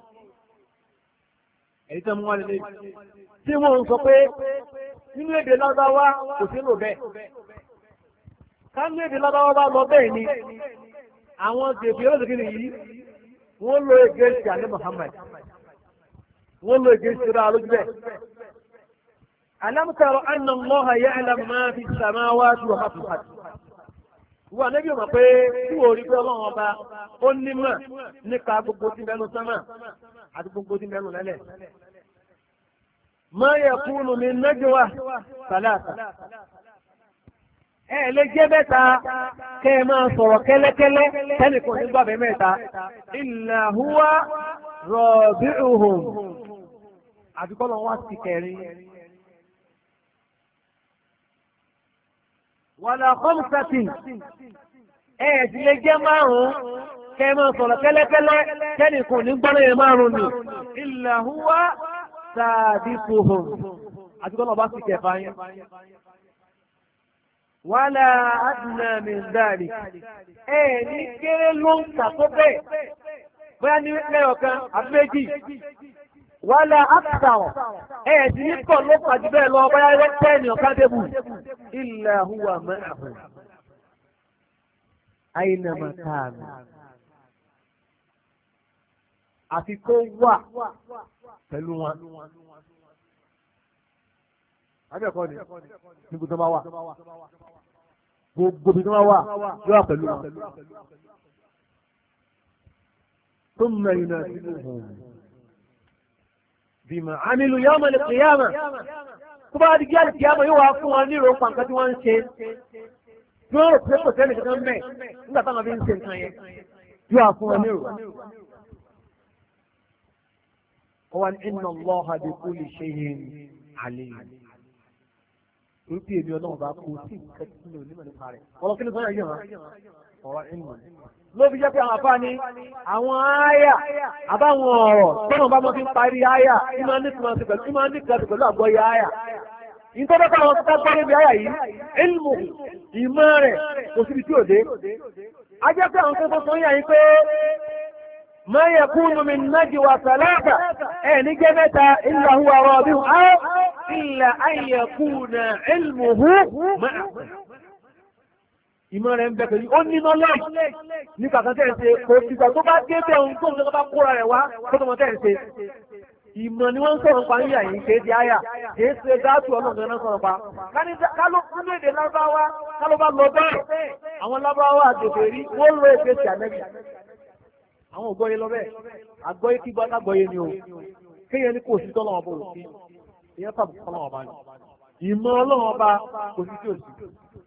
ẹ̀rí tó mú wá lélẹ́ tí wọ́n ń sọ pé nínú èdè lábáwá kò sí lò bẹ́ẹ̀ ká nínú èdè lábáwá bá lọ bẹ́ẹ̀ ni àwọn gèbè olóògbé yìí wọ́n lo èdè sí àlẹ́ Muhammad wọ́n lo èdè sí ra lójú bẹ́ẹ̀ alámsára anna Allaha ya'lamu ma fi samawati wa ma fi al-ard wọ́n ànábì ọmọ pé tí wò rí pé ọlọ́run ọba ó nímọ̀ nípa gbogbo tí mẹ́nu sánmà àti gbogbo tí mẹ́nu lẹ́lẹ̀. ma yakunu min najwa salasa. ẹ lè jẹ́ mẹ́ta kẹ́ ẹ máa sọ̀rọ̀ kẹ́lẹ́kẹ́lẹ́ tẹ́nìkan nígbà bẹ́ẹ̀ mẹ́ta illa huwa rabi'uhum àbíkọ́ lọ́wọ́ wá sí kẹrin. wàlá khamsatin ẹ̀ẹ́dì lè jẹ́ márùn-ún kẹ́ máa sọ̀rọ̀ kẹ́lẹ́kẹ́lẹ́ kẹ́nìkan ní gbọ́nà yẹn márùn-ún ni illa huwa sadisuhum àti kọ́nà bá sì kẹfà yẹn. wàlá adna min dhalik ẹ̀ẹ́dì kéré ló ń kà tó bẹ́ẹ̀ bóyá ní lẹ́yọ̀kan àbí méjì wàlá akthar ẹ̀ẹ́dì ní pọ̀ ló pàjù bẹ́ẹ̀ lọ bóyá tẹ́ẹ̀nì ọ̀ká débù illa huwa ma'ahu aynama kana àfi kó wà pẹ̀lú wọn. Abẹ́ẹ̀kọ́ ni níbi tó máa wà gbogbo ibi tó máa wà yóò wà pẹ̀lú wọn. Thumma yunabbi'uhum bima 'amilu yawma al-qiyamah tó bá di gíàlì kìámọ̀ yóò wá fún wọn ní ìrò pàǹkà tí wọ́n ń ṣe yóò rò pé kò sẹ́ni kankan mẹ́ nígbà táwọn fi ń ṣe nǹkan yẹn yóò àfún wọn ní ìrora. ó wá ní inna Allaha bi kulli shay'in alim. orúkọ èmi ọlọ́run bá kú sí nǹkan tí mi ò ní mọ̀ nípa rẹ̀. ọ̀rọ̀ kí ni sọ́yà yìí hàn ọ̀rọ̀ ìmọ̀ ló fi jẹ́ pé àwọn afá ní àwọn ááyà àbáwọn ọ̀rọ̀ tọ́nà bá mọ́ fi ń parí ááyà ìmọ̀ nípa ti pẹ̀lú ìmọ̀ nípa ti pẹ̀lú àgbọ́yé ááyà. ìtọ́jọ́ táwọn tó gbọ́ níbi ááyà yìí ilmu ìmọ̀ rẹ̀ kò síbi tí ò dé. a jẹ́ pé àwọn tó tó sọ yà yín pé ma yakunu min najwa thalatha ẹ̀ ní jẹ́ mẹ́ta illa huwa rabi'uhum aw illa an yakuna ilmuhu ma'a. ìmọ̀ rẹ̀ ń bẹ pẹ̀lú ó ní knowledge nípa kan tẹ́ ń ṣe kò sígbà tó bá dé bẹ́ẹ̀ ohun tó ń sọ bá kóra rẹ̀ wá kó tó mọ tẹ́ ń ṣe. ìmọ̀ ni wọ́n ń sọ̀rọ̀ pa ní àyè kéé di àyà kéé ṣe gáàtù ọlọ́run náà sọ̀rọ̀ pa. káló nínú èdè lábáwá káló bá lọ bẹ́ẹ̀ àwọn lábáwá àgbègbè rí wọ́n lo èdè sí ànẹ́bì. àwọn ògbọ́yé lọ bẹ́ẹ̀ àgbọ́yé kí gbọ́ lágbọ́yé ni o kéèyàn ní kò sí tọ́lọ́wọ́ bò sí ìyẹn tàbí tọ́lọ́wọ́ bá ní. ìmọ̀ ọlọ́run ọba kò sí tí ò sí.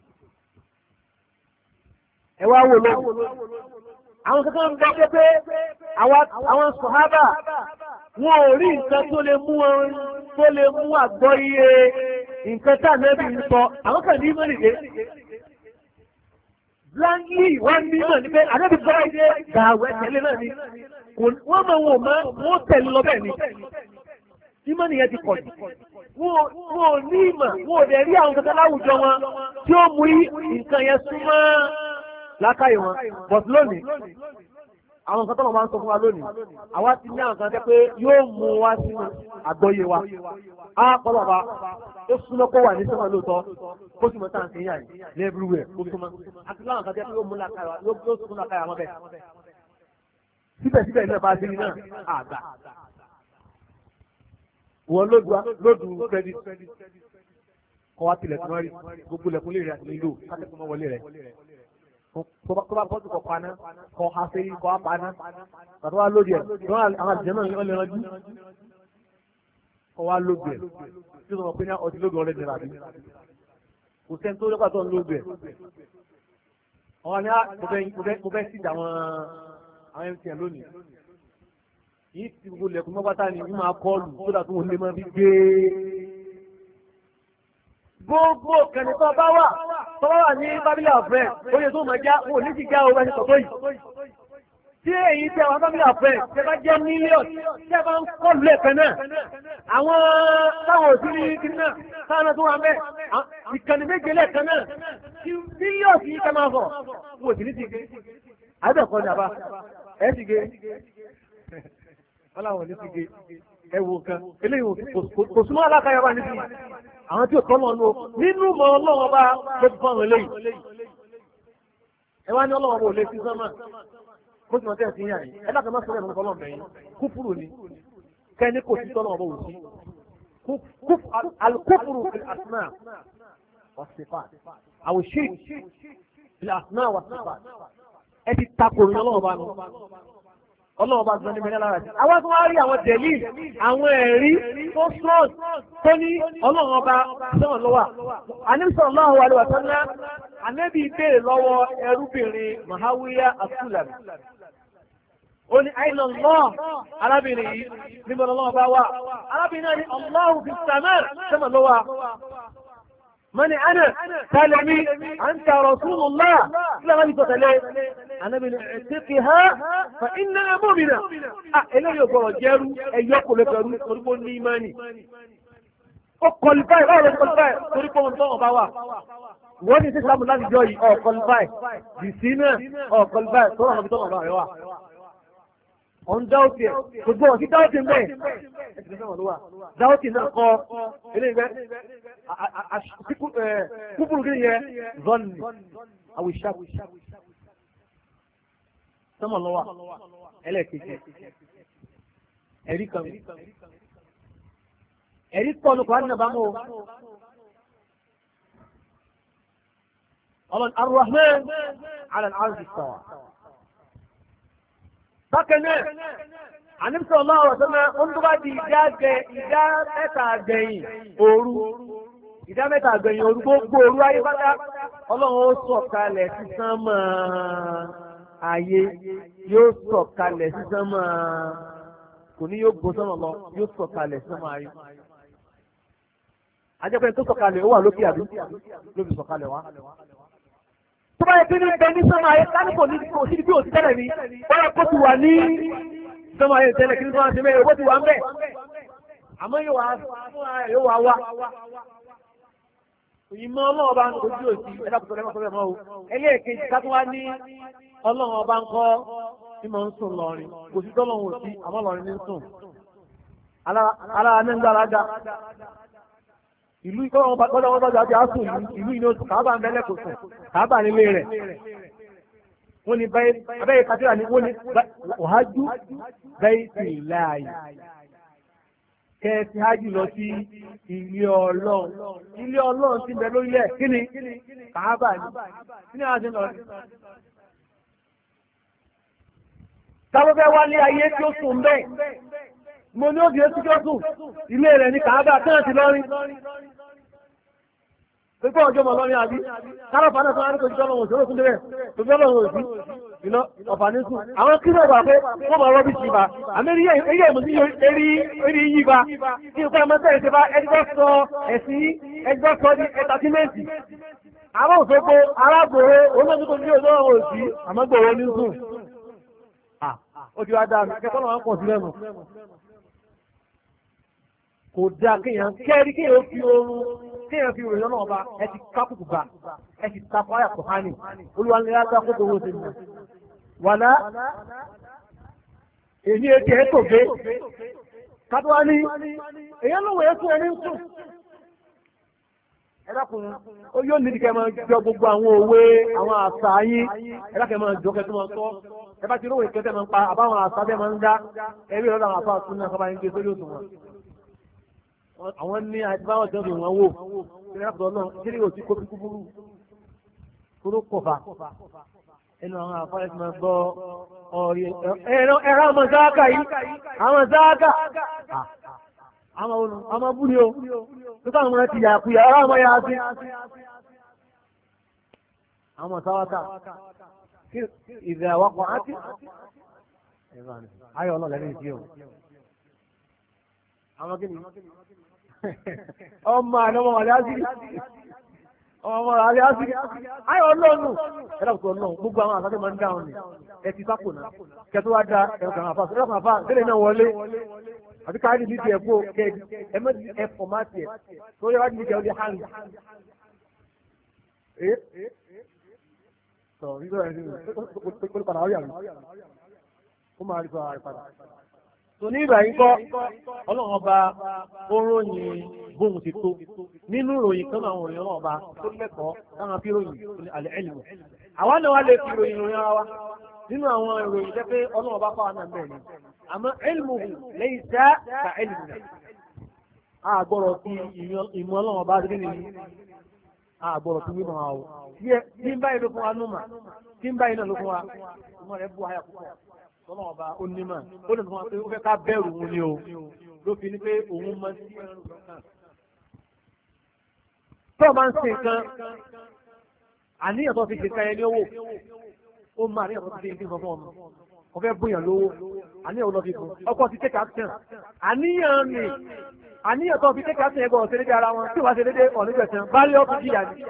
ẹ wá wò lọ àwọn kankan ń gbọ́ pé àwọn sọ̀hábà wọn ò rí nǹkan tó lè mú wọn tó lè mú àgbọ́yé nǹkan tá ànábì ń sọ àwọn kan ní mọ́ nìyẹn. blankly wọ́n ní mọ̀ ní pé ànábì sọ èdè gàwẹ́ tẹ̀lé náà ni wọ́n mọ̀ wọn mọ́ wọ́n tẹ̀lé lọ bẹ́ẹ̀ ni ìmọ̀ nìyẹn ti pọ̀ jù. wọn ò ní ìmọ̀ wọn ò dẹ̀ rí àwọn kankan láwùjọ wọn tí ó mú nǹkan yẹn súnmọ́ lákàyè wọn but lónìí àwọn nǹkan tó wọn máa ń sọ fún wa lónìí àwa ti ní àwọn kan tẹ́ pé yóò mú wa sínú àgbọ́yé wa á pọ́lọ̀ wa ó súnmọ́ kó wà ní sọ́mọ́ lóòótọ́ kó sì mọ́ tá à ń sìn yà yìí ní everywhere ó súnmọ́ àti láwọn kan tẹ́ pé yóò mú lákàyè wa yóò sún lákàyè wa bẹ́ẹ̀ síbẹ̀síbẹ̀ náà bá a ti rí náà àgbà wọn lóòdù credit kọ́ wa tilẹ̀ tí wọ́n rí gbogbo lẹ̀kún lè rí àti nílò kátẹ́kùn mọ́ wọlé rẹ̀ tó bá bọ́ọ̀dù kọ̀ paná kọ́ ha ṣe kọ́ ha paná tàbí wá lóde ẹ̀ tí wọ́n àwọn àjẹ́ náà yọ lẹ́ranjú kọ́ wá lóde ẹ̀ tí wọ́n pe ní ọtí lóde ọ̀rẹ́ nira bí kò sẹ́ni tó lọ́pàá tó ń lóde ẹ̀ wọ́n ní mo fẹ́ sí àwọn àwọn M T N lónìí yìí ti gbogbo lẹ̀kùn mọ́pátá ni wọ́n máa kọ́ọ̀lù tó dà tó wọn lè máa fi gbé gbogbo kẹ̀lẹ̀ tó bá wà tó wà ní family of friends oye tó mọ̀ já wò ní ti já owó ẹni tọ̀tọ̀ yìí tí èyí tẹ́ wà family of friends tẹ́ bá jẹ́ million tẹ́ bá ń kọ́ lulẹ̀ kan náà àwọn táwọn òsì ní kiri náà táwọn tó wà mẹ́ ìkànnì méje lẹ́ẹ̀kan náà tí million yìí ká máa fọ̀ wò sí ní ti gé àbẹ̀kọ́ ní àbá ẹ̀ ti gé wọ́n láwọn ní ti gé ẹ wo kan eléyìí kò súnmọ́ alákàyà wà níbi àwọn tí ò tọ́ lọ́nà nínú mọ́ ọlọ́wọ́ bá ló ti fọ́nà eléyìí ẹ wá ní ọlọ́wọ́ bó lè fi sánmà kó sì mọ̀ tẹ́ ẹ̀ sí yàn yìí ẹ láti má sọ́rọ̀ ẹ̀mọ́ ọlọ́wọ́ mẹ́yìn kúfùrù ni kẹ́ni kò sí tọ́lọ́wọ́ bó wù sí alukúfùrù fil asma wa sifat àwọn shirk fil asma wa sifat ẹ ti takò ní ọlọ́wọ́ bá nù ọlọ́wọ́ bá gbọ́n ní mẹ́rin lára sí. àwọn tó wá rí àwọn tẹ̀lé àwọn ẹ̀rí tó strong tó ní ọlọ́wọ́ bá sọ̀rọ̀ lọ́wọ́. Ànábì sallallahu alaihi wa sallam Ànábì béèrè lọ́wọ́ ẹrúbìnrin Muawiya as-Sulami. ó ní àìnà Allah arábìnrin yìí níbo lọ́wọ́ bá wà. arábìnrin náà ní Allahu fi sàmà sọ́mọ̀ lọ́wọ́. من أنا قال لي أنت رسول الله لا غني تتلي أنا من اعتقها فإنها مؤمنة إلا يقول جارو أن يقول جارو تربون إيماني أقلباي لا أقلباي تربون طوع بوا وين تسلم الله جاي أقلباي بسينا أقلباي ترى بطوع بوا on doubt yẹ gbogbo ọ̀sí doubt ń bẹ̀ doubt náà kọ eléyìí kúkúrú kí ni yẹ zọ́ọ̀nì àwìṣà sọ́mọ̀ lọ́wọ́ ẹlẹ́ẹ̀kejì ẹ̀rí kan ẹ̀rí kọ́ ló kọ́ ànàbámọ́ ọlọ́run Ar-Rahman ala al-arsh istawa. Bákan náà, Ànábì sallallahu alaihi wasallam ń tó bá di ìdá ẹ̀ta àgbẹ̀yìn òru ìdá mẹ́ta àgbẹ̀yìn òru gbogbo òru ayé pátá ọlọ́run ó sọ̀kalẹ̀ sí sánmọ̀ ayé yóò sọ̀kalẹ̀ sí sánmọ̀ kò ní yóò gbó sánmọ̀ lọ yóò sọ̀kalẹ̀ sí sánmọ̀ ayé. ajẹ́pẹ́ tó sọ̀kalẹ̀ ó wà lókè àbí ló fi sọ̀kalẹ̀ wá. tó bá yẹ kí ní bẹ ní sánmọ̀ ayé lásìkò ní òsì bí òsì tẹ́lẹ̀ ní bọ́lá kó ti wà ní sánmọ̀ ayé tẹ́lẹ̀ kí ní sánmọ̀ ayé tẹ́lẹ̀ owó ti wà ń bẹ̀. àmọ́ yóò wá yóò wá wá. ìmọ̀ ọlọ́run ọba ń kojú òsì ẹ̀dá kòtò lẹ́mọ̀ sọ́bẹ̀ mọ́ o ẹlẹ́ẹ̀kejì ká tún wá ní ọlọ́run ọba ń kọ́ ìmọ̀ ń sùn lọ́rin kò sí tọ́lọ́run òsì àmọ́ lọ́rin ní sùn alára ní ń gbára dá ìlú ìkọ́lọ́run bá gbọ́dọ̀ wọ́n tọ́jú àti àsùn ìlú ìní oṣù kàábà ń bẹ́lẹ̀ kò sùn kàábà nílé rẹ̀ wọ́n ní abẹ́yẹ kátìrà ní wọ́n ní wàhájú bẹ́ẹ̀ sì láàyè kẹ́ẹ̀sì hájì lọ sí ilé ọlọ́run ilé ọlọ́run ti bẹ lórílẹ̀ kí ni kàábà ní kí ni àwọn ti lọ rí. tábọ́fẹ́ wá ní ayé tí ó sùn bẹ́ẹ̀ mo ní òbí etí tó sùn ilé rẹ̀ ní kàábà tí wọ́n ti lọ rí. pípọ́ ọjọ́ mọ̀ lọ́rin àbí kárọ̀fà náà tó wá ní kò jíjọ́ lọ́wọ́ òṣèré fún débẹ̀ tó jọ́ lọ́wọ́ òsì iná ọ̀fà ní sùn. àwọn kí ló gbà pé wọ́n máa rọ́bì sí ibà àmì eré ìmọ̀ sí eré yí ibà kí n kọ́ ẹ mọ́tẹ́ ìṣẹ́fà ẹgbẹ́ sọ ẹ̀sìn ẹgbẹ́ sọ ní ẹ̀tàtímẹ́ǹtì. àwọn òṣogbo arágbòrò olóòtú ní ọjọ́ òsì àmọ́ gbòòrò ní sùn. ó ti wá dáa mi kẹ́kọ́ náà pọ̀ sí lẹ́nu. kò dáa kéèyàn kẹ́rí kéèyàn fi oorun kéèyàn fi ròyìn náà bá ẹ ti kákùkù bá ẹ ti tapọ̀ àyà kọ̀hánì olúwanilá dákòtò owó ṣèlú wàlá èyí ètò ẹ̀ tògbé kátówá ní èyí ló wẹ̀ fún ẹni ń sùn. ẹ dákun ó yóò nídìí kẹ́ máa jọ gbogbo àwọn òwe àwọn àṣà yín ẹ dákẹ́ máa jọ kẹ́ tó máa tọ́ ẹ bá ti rówó ìkẹ́tẹ́ máa ń pa àbáwọn àṣà tẹ́ máa ń dá ẹ̀rí ìrọ̀lẹ́ àwọn àfáà tún náà kọ́ bá ń gbé sórí òṣùwọ̀n. àwọn ní àtibáwọ̀ tó fi wọ́n wò ìrẹ́pọ̀ náà kiri òsì kófí kúburú kúrú kọfà ẹnu àwọn àfáà ti máa gbọ́ ọ̀rí ẹ̀rọ ọmọ záàkà yìí àwọn záàkà àwọn olù ọmọ búni o nípa àwọn ọmọ ti yà kúyà ọ̀rọ̀ ọmọ yà á sí àwọn sáwátà ìdè àwakọ̀ àti ayọ̀ ọlọ́lẹ̀ ní ìdí o àwọn kí ni ọmọ àdọ́mọ àlẹ́ àṣírí ọmọ àlẹ́ àṣírí ayọ̀ ọlọ́nu ẹ̀dàkùtù ọlọ́run gbogbo àwọn àṣàtẹ̀ máa ń dáhùn ní ẹ ti sápò náà kẹtù wá da ẹ̀rọ kan àfa ẹ̀rọ kan àfa tẹ́lẹ̀ náà wọlé àti káàdì bíi tiẹ̀ kó kẹ́ẹ̀dì ẹ mọ́ ti ẹ fọ̀ máa tiẹ̀ tó yẹ wá di tiẹ̀ ó di hàn ẹ̀ sọ nígbà yẹn ní kó padà ọ̀yà mi ó máa rí sọ àrẹ padà. tò ní ìgbà yín kọ́ ọlọ́run ọba ó ròyìn bóun ti tó nínú ìròyìn kan àwọn òròyìn ọlọ́run ọba tó lẹ́kọ̀ọ́ táwọn fi ròyìn àlẹ́ ẹ̀lìmù àwa náà wá lè fi ròyìn ròyìn ara wa nínú àwọn ìròyìn jẹ́ pé ọlọ́run ọba fáwọn náà bẹ́ẹ̀ ni àmọ́ ẹ̀lìmù lẹ́yìn sá ka ẹ̀lìmù náà a gbọ́dọ̀ fi ìmọ̀ ọlọ́run ọba dé nìyí a gbọ́dọ̀ fi mímọ̀ àwọn tí ń báyìí ló fún wa númà tí ń báyìí náà ló fún wa ìmọ̀ rẹ̀ bú àyà púpọ̀ tọ́lọ́ ọba ó nímọ̀ ó lè fún wa pé ó fẹ́ ká bẹ̀rù òun ni o ló fi ní pé òun mọ sí ẹran lọ́kàn. tó o máa ń ṣe nǹkan àníyàn tó fi ṣe kan ẹni owó ó máa àníyàn tó fi ṣe nǹkan fún ọmọ kò fẹ́ bóyàn lówó àníyàn ló fi fún ọkọ ti take action àníyàn ni àníyàn tó fi take action ẹgbẹ́ ọ̀sẹ̀ dédé ara wọn tí wàá ṣe dédé ọ̀nìgbẹ̀sán bá rí ọkùnrin jìyà ni.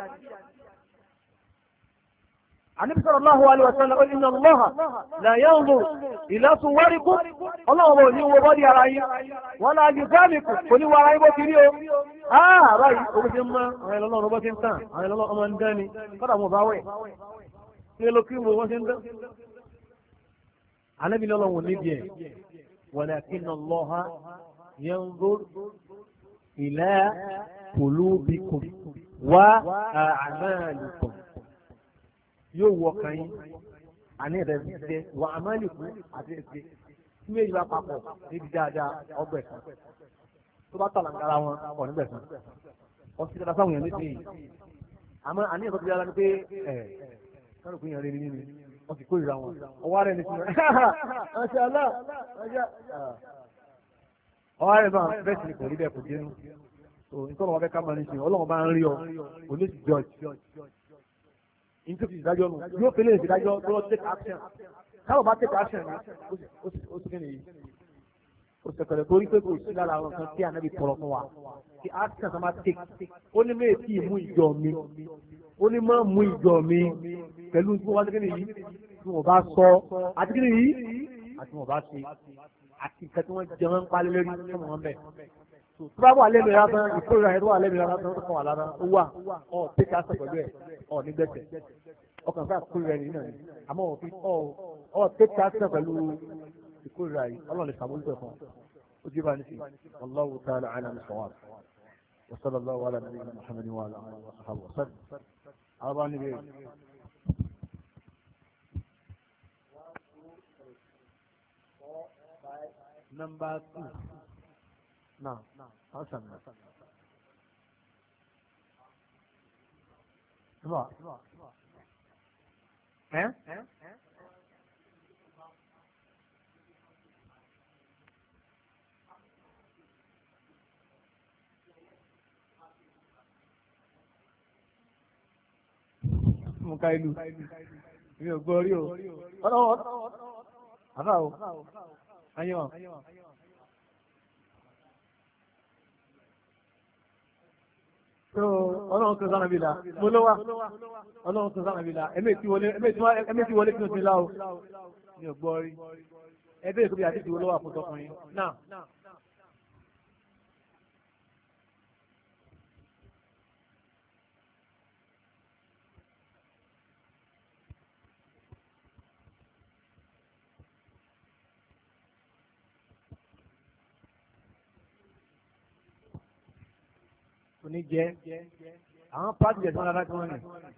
Ànábì sallallahu alaihi wasallam ó inna Allaha la yanzuru ila suwarikum ọlọ́run ò ní wo bọ́dí ara yín wọ́n láà ju gáàmìkù kò ní wo ara yín bó ti rí o. áà báyìí owó ti ń mọ àwọn ẹlọ́lọ́run bó ti ń tàn àwọn ẹlọ́lọ́run ọmọ ń dán ni kọ́dà mo bá wẹ̀ ní ló kí mo wọ́n ti ń dán. Ànábì ní ọlọ́run níbi ẹ̀ walakinna Allaha yanzuru ila qulubikum wa a'malikum yóò wọ ọkàn yín àní ẹ̀rẹ́ ti jẹ wà á máa lè kú àti ẹ̀sẹ̀ tí méjì bá papọ̀ níbi dáadáa ọgbẹ̀ kan tó bá tàlàǹkàrà wọn pọ̀ níbẹ̀ kan ọtí dáadáa sáwọn èèyàn nísìnyí àmọ́ àní ẹ̀kọ́ ti dára ni pé ẹ̀ sọ́nà kò yàn rí nínú wọn ti kórìíra wọn ọwọ́ rẹ̀ ní sinmi ọ̀ṣẹ́ ọlá ọ̀ṣẹ́ ọwọ́ rẹ̀ náà bẹ́ẹ̀ sì ni kò rí bẹ́ẹ̀ kò dénú nítorí wọn fẹ́ ká máa ní sìn ọlọ́run bá ń rí ọ kò ní judge nítorí ìdájọ́ nù yóò fi lè ìdájọ́ tó take action káwọn bá take action ni ó sì kéde yìí ó sẹ̀kẹ̀rẹ̀ torí pé kò sí lára àwọn nǹkan tí ànábì tọrọ fún wa tí action kan máa take ó ní mẹ́ẹ̀ tí ì mú ìjọ mi ó ní máa mú ìjọ mi pẹ̀lú tí wọ́n bá kéde yìí tí wọ́n bá sọ àti kéde yìí àti wọ́n bá ṣe àti nǹkan tí wọ́n jẹ wọ́n ń palẹ̀ lórí fún wọn bẹ́ẹ̀. tó bá wà lẹ́nu ìlànà ìkórira ẹ̀ tó wà lẹ́nu ìlànà tó kàn wà lára ó wà ọ̀ take action pẹ̀lú ẹ̀ ọ̀ nígbẹ̀sẹ̀ ọkàn fún àkórira ẹni náà ni àmọ́ òfin ọ̀ take action pẹ̀lú ìkórira yìí ọlọ́run lè sàmójútó fún ó jí bá ní sí Allahu ta'ala a'lam bis-sawab wa sallallahu ala nabiyyina Muhammadin wa ala alihi wa sahbihi wa sallam àwọn bá níbi number two now awesome eh eh mo ka ìlú mi ò gbọ́ rí o ọlọ́wọ́ àbá o ayé wọn. so ọlọ́run tó sánà bí la mo ló wá ọlọ́run tó sánà bí la ẹ̀mí tí wọlé ẹ̀mí tí wọlé kí n ti lá o mi ò gbọ́ rí ẹbí èkó bí àdìsí olówó àpótọ́ ọkùnrin náà. Oní jẹ́ àwọn pàtì jẹ̀ tí wọ́n lára tí wọ́n ní.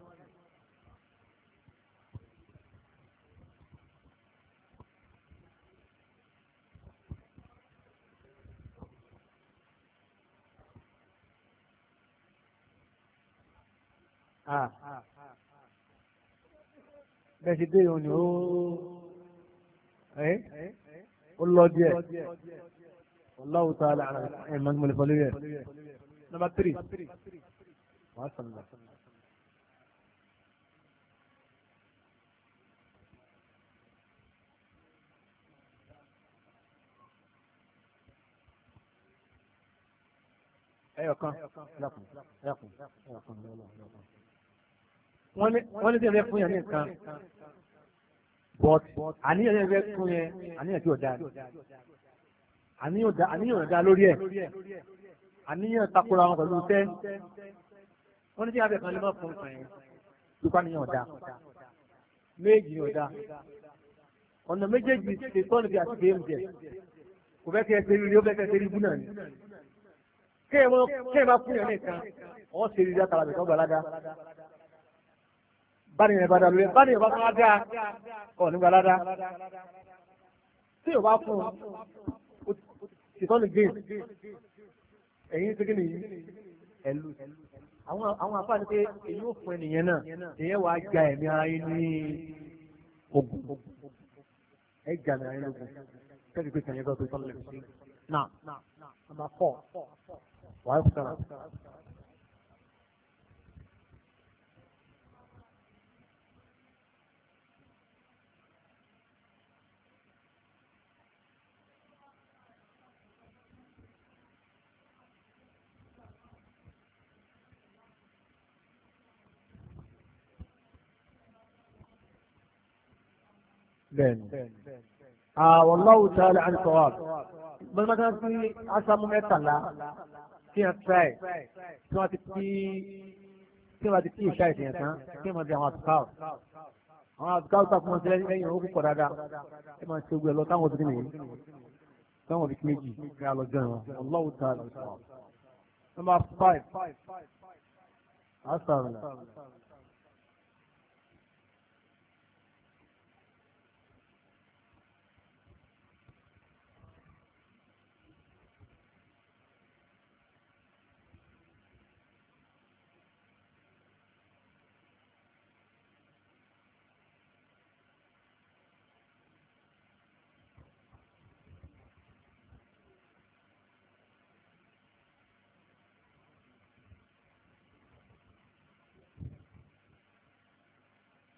Bẹ́ẹ̀ ti dé ìhun ni ó ó lọ díẹ̀. Wallahu ta'ala ẹ̀ máa ń mọ̀lẹ́ fọlé rẹ̀. Number three. Masallah. Ẹyọkan. Ẹyọkan. Ẹyọkan. Wọ́n ní wọ́n ní tí ẹ fẹ́ fún yẹn ní nǹkan. But àníyàn yẹn fẹ́ fún yẹn àníyàn tí ò dáa. Àníyàn ò dáa lórí ẹ̀. Àníyàn takora wọn pẹ̀lú tẹ́ wọ́n ní tí abẹ́ kan lè má fún ìfàn yẹn lùkọ́ àníyàn ọ̀dà méjì ní ọ̀dà ọ̀nà méjèèjì ṣe tọ́nù bí àti bẹ́ẹ̀ jẹ kò fẹ́ kí ẹ ṣe rí ó fẹ́ kí ẹ ṣe rí bú náà ni kí ẹ bá fún yẹn nìkan wọ́n ṣe rí rí àtàlà bìkan gbàládá báni yẹn bá dá lórí báni yẹn bá fún adá ọ̀ ní gbàládá tí yóò bá fún ṣètọ́nù gé ẹ̀yin tó kíni yìí ẹ̀lú àwọn àwọn afá ni pé èyí ò fún ẹnìyẹn náà èyẹ wàá gba ẹ̀mí ara yín ní ogun ẹ jà ní ara yín lógun kẹ́kẹ́ pé kàn yín gbọ́ pé tọ́lá lè fi náà nàmbà fọ́ wàá sọ̀rọ̀. bẹ́ẹ̀ni wallahu ta'ala an sawab bọ́n máa ń fi aṣáájú mẹ́tàlá kí wọ́n tíráì kí wọ́n ti kí kí wọ́n ti kí ìṣá ìṣẹ̀yẹ̀ tán kí wọ́n ti àwọn àtúkàwọ̀ àwọn àtúkàwọ̀ tó kún sílẹ̀ lẹ́yìn owó púpọ̀ dáadáa ẹ máa ṣe ogun ẹ̀ lọ táwọn òbí nìyí táwọn òbí méjì ní alọ́jọ́ ìwọ̀n wallahu ta'ala an sawab. Number five asàrùn.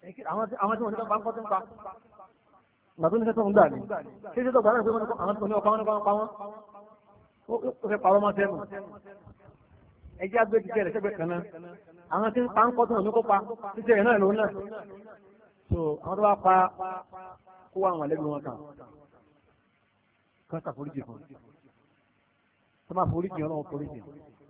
àwọn tí wọ́n ti pa ń kọ́ tó ń pa ìgbà tó ní sẹ́tọ̀ ń gbà ní ṣé sẹ́tọ̀ gbà náà pé àwọn tí wọ́n ní ọ̀pá wọn pa wọ́n ó fẹ́ parọ́ mọ́ sẹ́nu ẹjẹ́ agbé ti jẹ́rẹ̀ sẹ́gbẹ̀ kan náà àwọn tí ń pa ń kọ́ tó wọn ní kó pa títẹ̀ rẹ̀ náà lòun náà so àwọn tó bá pa kó wà wọn lẹ́gbẹ̀ẹ́ wọn kan kan ṣàforíjì fún tó máa foríjì ọlọ́run foríjì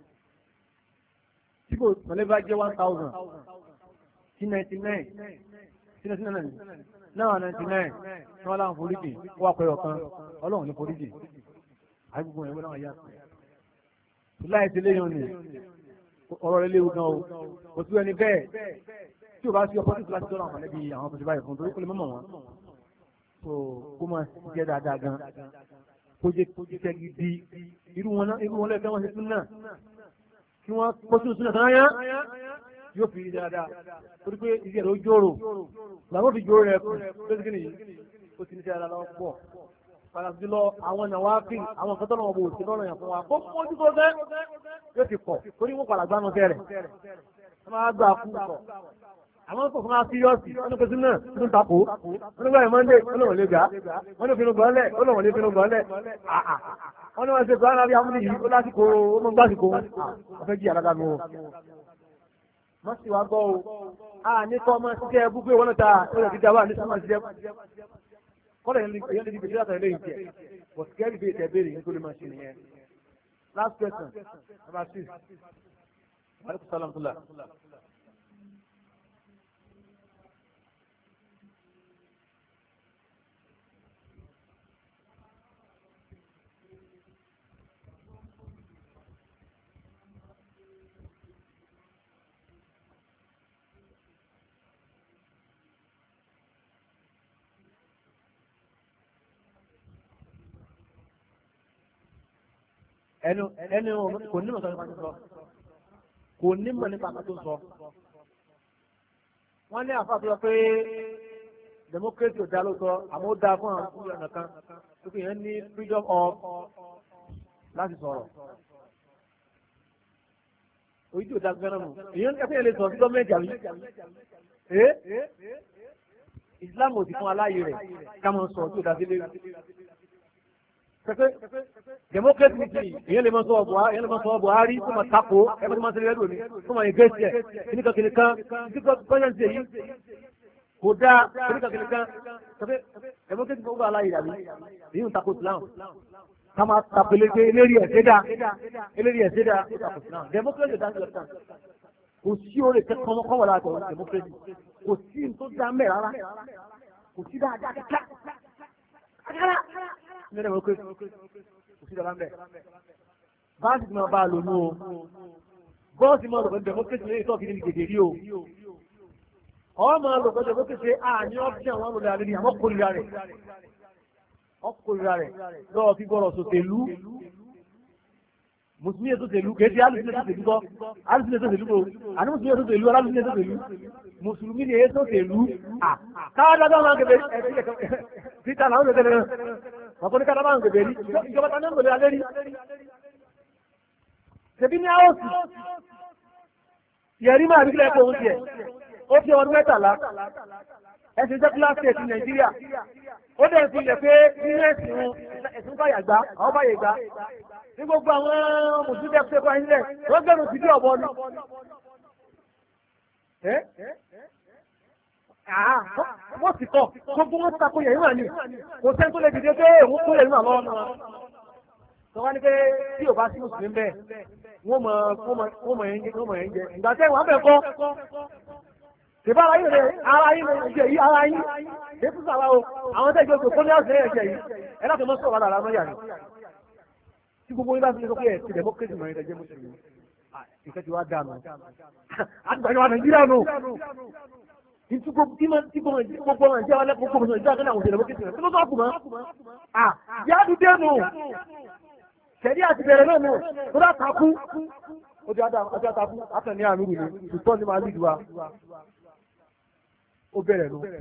tí kò mọ̀lẹ́bí bá jẹ́ one thousand sí ninety nine sí ninety nine náà ninety nine tí wọ́n láwọn foríjì ó wà pẹ̀lú ọ̀kan ọlọ́run ní foríjì àgbègbè ẹ̀wọ́n náà yá láì ti léyìn ni ọ̀rọ̀ rẹ̀ léwu gan o kò sí ẹni bẹ́ẹ̀ tí o bá sí ọpọ́ títí láti tọ́lá àwọn mọ̀lẹ́bí àwọn ọmọdé báyìí fún torí kò lè mọ̀mọ̀ wọn so kó máa jẹ́ dáadáa gan kó jẹ́ jẹ́ gidi irú wọn irú wọn lẹ́ẹ̀kẹ́ wọn ṣe tún náà kí wọ́n kó sínú sínú kan yá yóò fi rí dáadáa torí pé ìdí ẹ̀rọ jòrò làwọn fi jòrò rẹ̀ kù lóṣù kí nìyí ó ti ní sí ara lọ pọ̀ pàtàkì lọ àwọn ìnáwó áfíìn àwọn nǹkan tọ́lọ̀ wọn bò sí lọ́rọ̀ yẹn fún wa kó mójú tó fẹ́ yóò ti pọ̀ torí wọn padà gbánu tẹ́rẹ̀ wọ́n máa gbà fún pọ̀ àwọn kò fún wa síríọ́sì wọn ní pẹ̀sí náà tó ń takò wọn ní báyìí mọ́ndé wọn lòun lè gbà wọn ní finú gbọ́nlẹ̀ ó lòun lè finú gbọ́nlẹ̀ wọn ní wọn ṣe gbọ́n lábí amúlì yìí ó lásìkò ó mọ gbásìkò wọn fẹ́ jí àdáda nù o. wọ́n sì wá gbọ́ o a ní kọ́ ọmọ ṣiṣẹ́ ẹbú pé wọ́n ta ó yẹ kí dáwà ní sọ́mọ ṣiṣẹ́ kọ́lẹ̀ yẹn lè di gbèsè látàrí lẹ́yìn tiẹ̀ but kẹ́rì bíi tẹ̀ béèrè yẹn tó lè máa ṣe nìyẹn. last question number six aleykum salaam tula. ẹnu ẹnu kò ní mọ̀ nípa tó sọ kò ní mọ̀ nípa tó sọ wọ́n ní àfa tó sọ pé democracy ò dá lóòótọ́ àmọ́ ó dáa fún àwọn ìlú ọ̀nà kan tó fi yẹn ní freedom of láti sọ̀rọ̀ ojú tí ò dá gbẹ́nà nù èyàn ẹgbẹ́ yẹn lè sọ̀rọ̀ sí gọ́ọ̀mẹ̀ntì àbí ẹ́ Islam ò ti fún aláyè rẹ̀ ká mọ̀ sọ̀rọ̀ tí ò dá sílé pẹpẹ democracy ni èyàn lè máa sọ Buhari èyàn lè máa sọ Buhari tó máa tako ẹgbẹ́ tó máa ṣe lẹ́dọ̀ ni tó máa yẹ gẹ́sì ẹ̀ kìnnìkan kìnnìkan kìnnìkan pẹ́yẹ́ǹsì èyí kò dáa kìnnìkan kìnnìkan pẹpẹ democracy gbogbo aláyè dàbí èyí ń tako Islam ká máa tapele pé eléri ẹ̀sẹ̀ dá eléri ẹ̀sẹ̀ dá ó tako Islam democracy dá sí ọ̀tàn kò sí oore kẹ́kọ̀ọ́ kọ́ wọlé àtọ̀ democracy kò sí tó dá mẹ́ rárá kò sí dáadáa kíkà ní ẹ̀rọ pé kò sí dára ń bẹ̀. báńkì tí máa bá a lò nú o bọ́ọ̀sì máa lò pẹ̀lú democracy lẹ́yìn tó kìíní gèdè rí o ọ̀ máa lò pẹ̀lú democracy àní ọ́fíìsì àwọn olùdarí àlejò àmọ́ kórìíra rẹ̀ ọkùnrin rẹ̀ lọ́wọ́ fi gbọ́rọ̀ sòtèlú mùsùlùmí ètò tèlú kéde alùsùn ètò tèlú kọ́ alùsùn ètò tèlú kọ́ àní mùsùlùmí ètò tèlú alùsùn ètò tèlú mùsùlùmí ni ètò tèlú à káwá dáadáa máa ń kébé títà làwọn ètò tèlú wọn kò ní káwá máa ń kébé rí ìjọba tán ní ń gbèlè alẹ́ rí tẹ̀bí ní áwòsì yẹ̀rí máa rí kílẹ̀ kó oúnjẹ ẹ̀ ó fi ọdún mẹ́tàlá ẹ̀sìn secular state Nàìjíríà ó dẹ̀ fi lẹ̀ pé nínú ẹ̀sìn ẹ̀sìn báyà gbá àwọn báyà gbá ní gbogbo àwọn mùsùlùmí ẹ̀kọ́ ẹ̀kọ́ ilẹ̀ wọ́n gbẹ̀rù sí bí ọ̀bọ ni. wọ́n sì kọ́ gbogbo wọn tako yẹ̀yìn wà ní kò sẹ́ni tó lè dìde pé òun kó yẹ̀yìn wà lọ́wọ́ náà. sọ wá ní pé tí ò bá sí mùsùlùmí bẹ́ẹ̀ wọ́n mọ̀ wọ́n mọ̀ yẹn jẹ wọ́n mọ̀ yẹn jẹ ìgbà tẹ́ wọ́n bẹ̀ kọ́ ìbá ara yìí rẹ̀ ara yìí rẹ̀ jẹ́ yìí ara yìí ètò sàrà o àwọn tẹ́jọ́ tó kó ní àṣẹ ẹ̀jẹ̀ yìí ẹ láti mọ́ sọ̀rọ̀ àrà mọ́ yàrá tí gbogbo yín bá fi sọ pé ẹ̀ ti democracy mọ̀ ẹ̀jẹ̀ mùsùlùmí ìfẹ́ ti wá dànù àgbàdo wa Nàìjíríà nù tí gbogbo ọmọ ìjẹ́ alẹ́ gbogbo ọmọ ìjẹ́ alẹ́ àwọn òṣèlú democracy rẹ̀ tí ló tó àkùmọ́ à yáàdù dé nù ṣẹ̀dí àti bẹ̀rẹ̀ náà nù tó dá takú ó ti ajá takú àtẹ̀ní àmì rù ní ìtọ́ ní máa lídùú wa ó bẹ̀rẹ̀ ló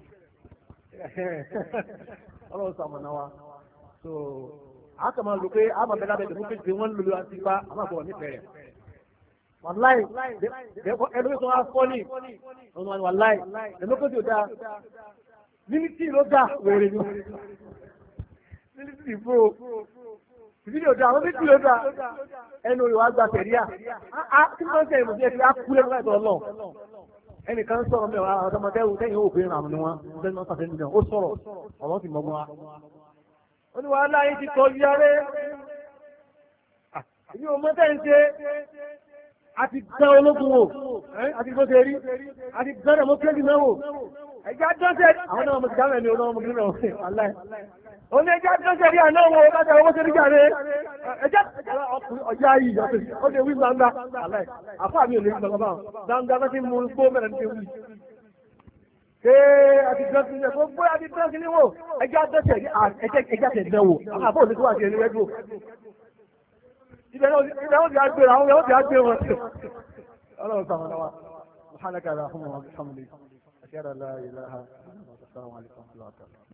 ọlọ́run sàmọ̀nà wa so a kà máa lò pé a máa bẹ̀rẹ̀ abẹ́jẹ̀ fún pé wọ́n ń lò àti ipá a máa bọ̀ nífẹ̀ẹ́ rẹ̀ wàláì ẹlòmí tó wá fọ́ ní ọ̀nà wàláì democracy ò dáa mílítì ló dáa wèrè ni mílítì fún o ìdílé ò dáa àwọn mílítì ló dáa ẹnu ìwà àgbà tẹ̀ríà á kí ló ń sẹ́yìn mọ̀ sí ẹ̀ fi á kú lẹ́nu láìpẹ́ ọlọ́ọ̀ ẹnìkan sọ̀rọ̀ mẹ́wàá àwọn ọmọdéwù tẹ́yìn òfin ràn ní wọn bẹ́ẹ̀ náà sàfẹ́ nìyẹn ó sọ̀rọ̀ ọ̀rọ̀ sì mọ́ mọ́ wa. ó ní wàhálà yìí ti kọ yáre èmi ò mọ tẹ́ ń ṣe àti gbẹ́ ológun wò àti bó ṣe rí àti gbẹ́ democracy náà wò ẹ̀já dọ́sẹ̀ àwọn náà mo ti dáhùn ẹni olóhùn mo kí náà wọ́n aláì. ó ní ẹ̀já dọ́sẹ̀ rí àná wo láti àwọn bó ṣe rí jáde ẹ̀já ọjà yìí ó ṣe wí gbangba aláì àfáà mi ò lè gbangba báwọn gbangba bá ti mú gbó mẹ́rin ti wí. ṣé àti dọ́sẹ̀ ní ẹ̀kọ́ gbé àti dọ́sẹ̀ ní wò ẹ̀já dọ́sẹ̀ ẹ̀já tẹ̀ dán wò àwọn àbọ̀ òní tó wà sí ẹni rẹ́díò. ibẹ̀ náà ti àgbè àwọn yóò ti àgbè wọn. ọlọ́run sàmọ̀ náà wà. سبحانك اللهم وبحمدك أشهد أن لا إله إلا أنت أستغفرك وأتوب إليك.